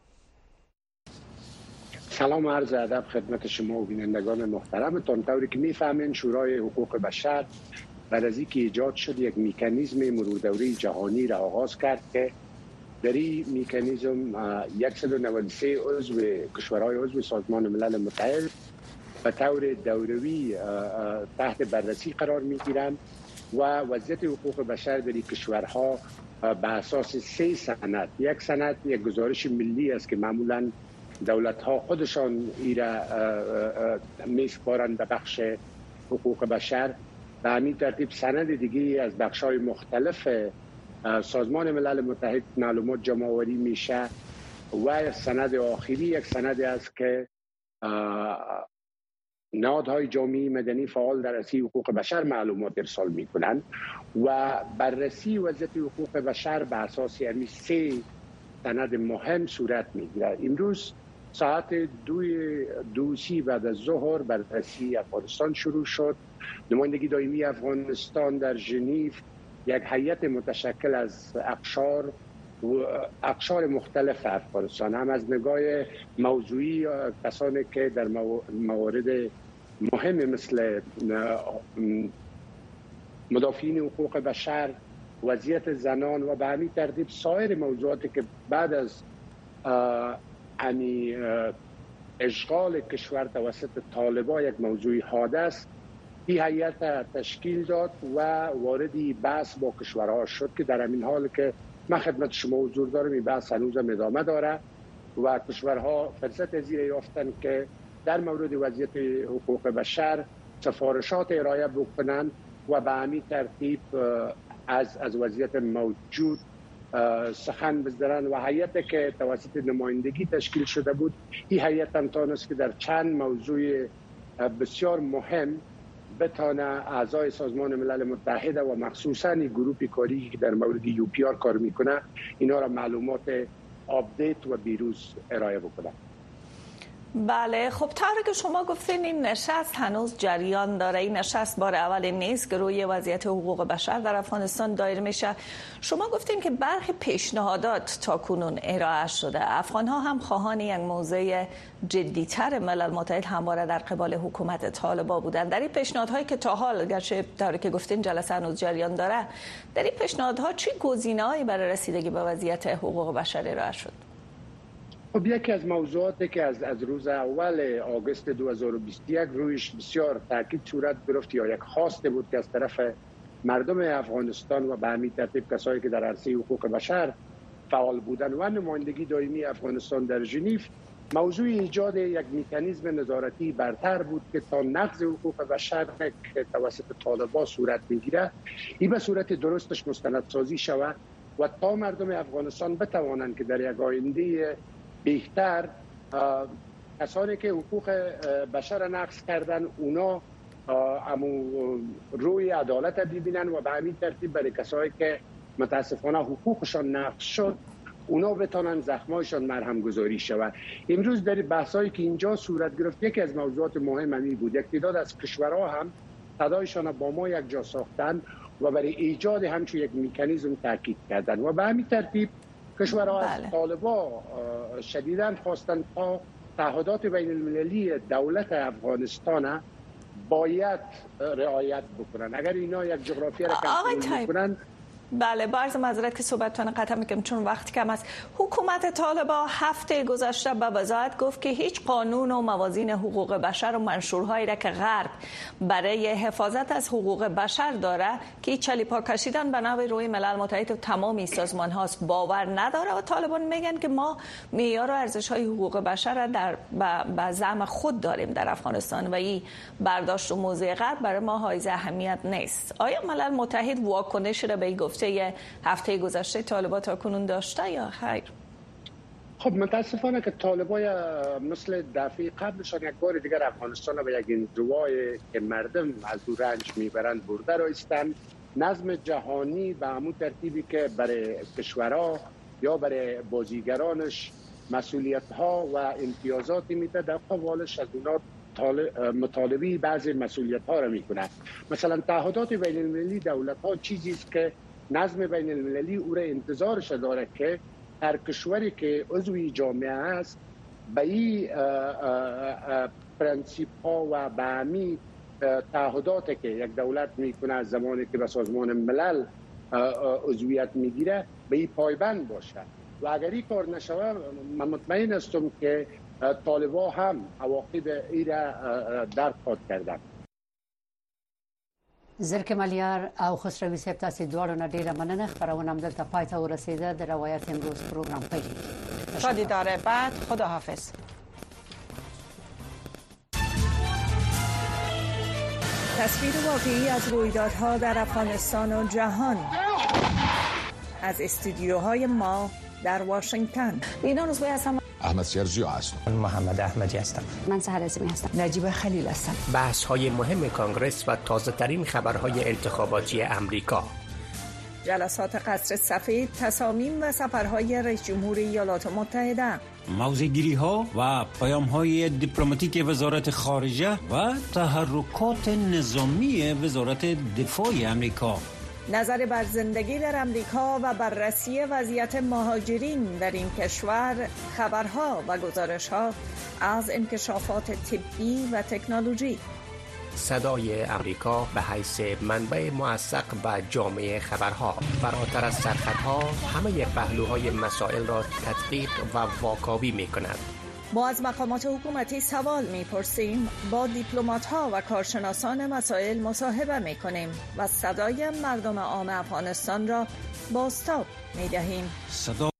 سلام و عرض ادب خدمت شما و بینندگان محترمتان. طوری که میفهمین شورای حقوق بشر بعد از اینکه ایجاد شد یک مکانیزم مروردوری جهانی را آغاز کرد که در این مکانیزم 193 عضو کشورهای عضو سازمان ملل متحد به طور دوروی تحت بررسی قرار میگیرند و وضعیت حقوق بشر در این کشورها به اساس 3 سند، یک سند یک گزارش ملی است که معمولا دولت ها خودشان ایره میسپارند به بخش حقوق بشر. به همین ترتیب سند دیگه از بخش های مختلف سازمان ملل متحد معلومات جمع آوری میشه و سند آخری یک سند است که نهادهای جامعه مدنی فعال در رسی حقوق بشر معلومات ارسال میکنند و بررسی وضعیت حقوق بشر به اساس همین 3 سند مهم صورت میگیره. امروز ساعت 2 بعد از ظهر بررسی افغانستان شروع شد. نمایندگی دائمی افغانستان در ژنو یک هیئت متشکل از اقشار مختلف افغانستان، هم از نگاه موضوعی کسانی که در موارد مهم مثل مدافعین حقوق بشر، وضعیت زنان و به همین ترتیب سایر موضوعاتی که بعد از اشغال کشور توسط طالبان یک موضوع حاد است، این هیئت تشکیل داد و واردی بحث با کشورها شد که در همین حال که من خدمت شما حضور دارم این بحث هنوز ادامه داره و کشورها فرصت زیر یافتن که در مورد وضعیت حقوق بشر سفارشات ارائه بکنند و به همین ترتیب از وضعیت موجود سخن بزنند و هیئتی که توسط نمایندگی تشکیل شده بود، این هیئت هم تانست که در چند موضوع بسیار مهم بتانه اعضای سازمان ملل متحد و مخصوصا گروه کاری که در مورد UPR کار میکنه اینا را معلومات آپدیت و بیروز ارائه بکنه. بله، خب طوری که شما گفتین این نشست هنوز جریان داره. این نشست بار اول نیست که روی وضعیت حقوق بشر در افغانستان دایر میشه. شما گفتین که برخی پیشنهادات تا کنون ارائه شده. افغان ها هم خواهان یک موضع جدیتر ملل متحد همواره در قبال حکومت طالبان بودند. در این پیشنهادهایی که تا حال گرچه طوری که گفتین جلسه هنوز جریان داره، در این پیشنهادها چه گزینه‌هایی برای رسیدگی به وضعیت حقوق بشر ارائه شد؟ خب یکی از موضوعاتی که از روز اول آگوست 2021 رویش بسیار تاکید صورت گرفت یا یک خواسته بود که از طرف مردم افغانستان و به همین ترتیب کسایی که در عرصه حقوق بشر فعال بودند و نمایندگی دائمی افغانستان در ژنو، موضوع ایجاد یک مکانیزم نظارتی برتر بود که تا نقض حقوق بشر که توسط طالبان صورت میگیره این به صورت درستش مستندسازی شود و تا مردم افغانستان بتوانند که در یک آینده بهتر کسانی که حقوق بشر نقض کردن اونا روی عدالت ببینن و به همین ترتیب برای کسایی که متاسفانه حقوقشان نقض شد اونا بتونن زخمایشان مرهم گذاری شود. امروز در بحثایی که اینجا صورت گرفت یکی از موضوعات مهمی بود. یک تعداد از کشورها هم صدایشان با ما یک جا ساختن و برای ایجاد همچون یک مکانیزم تاکید کردن و به همین ترتیب کشورها از طالبان شدیداً خواستن تا تعهدات بین المللی دولت افغانستان باید رعایت بکنن. اگر اینا یک جغرافیا را کنترل بکنن. بله، با عرض معذرت که صحبتتون قطع میکنم چون وقت کم است. حکومت طالبان هفته گذشته به وضاحت گفت که هیچ قانون و موازین حقوق بشر و منشورهایی را که غرب برای حفاظت از حقوق بشر داره که چلیپا کشیدن به نوع روی ملل متحد و تمامی سازمان هاست باور نداره و طالبان میگن که ما معیار و ارزش های حقوق بشر را در زعم خود داریم در افغانستان و این برداشت و موضع غرب برای ما حائز اهمیت نیست. آیا ملل متحد واکنش را به این گفته هفته گذشته طالبان تا کنون داشته یا خیر؟ خب متاسفانه که طالبان مثل دفعه قبلشان یک بار دیگر افغانستان به یک انزوای که مردم از او رنج میبرند برده رایستند. نظم جهانی به همون ترتیبی که برای کشورها یا برای بازیگرانش مسئولیت ها و امتیازاتی میده در قبالش از اونا مطالبه بعضی مسئولیت ها را میکنه. مثلا تعهدات بین المللی دولت ها چیزی است که نظم بین المللی او را انتظارش داره که هر کشوری که عضوی جامعه است به این پرنسیپ ها و به همین تعهداتی که یک دولت میکنه از زمانی که به سازمان ملل عضویت میگیره به این پایبند باشه و اگر این کار نشوه من مطمئن هستم که طالبان هم عواقب این را درک خواهد کردن. زرک ملیار او خسروی صاحب تاسو دواړو نه ډیره مننه. خبرونه هم دلته پای ته ورسیده. د روایت امروز پروګرام پیل. تا دیدار بعد، خداحافظ. تصویر واقعی از رویدادها در افغانستان و جهان از استودیوهای ما در واشنگتن. اینا روزبه هستم. احمد سیرجیو هستم. محمد احمدی هستم. من سحر عظیمی هستم. نجیب خلیل هستم. بحث‌های مهم کانگرس و تازه‌ترین خبرهای انتخاباتی امریکا. جلسات قصر سفید، تصامیم و سفرهای رئیس جمهور ایالات متحده. موضع‌گیری‌ها و پیام‌های دیپلماتیک وزارت خارجه و تحرکات نظامی وزارت دفاع امریکا. نظر بر زندگی در امریکا و بررسی وضعیت مهاجرین در این کشور، خبرها و گزارش‌ها از انکشافات طبی و تکنولوژی. صدای امریکا به حیث منبع موثق و جامع خبرها، فراتر از سرخطها همه پهلوهای مسائل را تدقیق و واکاوی می‌کند. ما از مقامات حکومتی سوال می‌پرسیم، با دیپلمات‌ها و کارشناسان مسائل مصاحبه می‌کنیم و صدای مردم عام افغانستان را بازتاب می‌دهیم.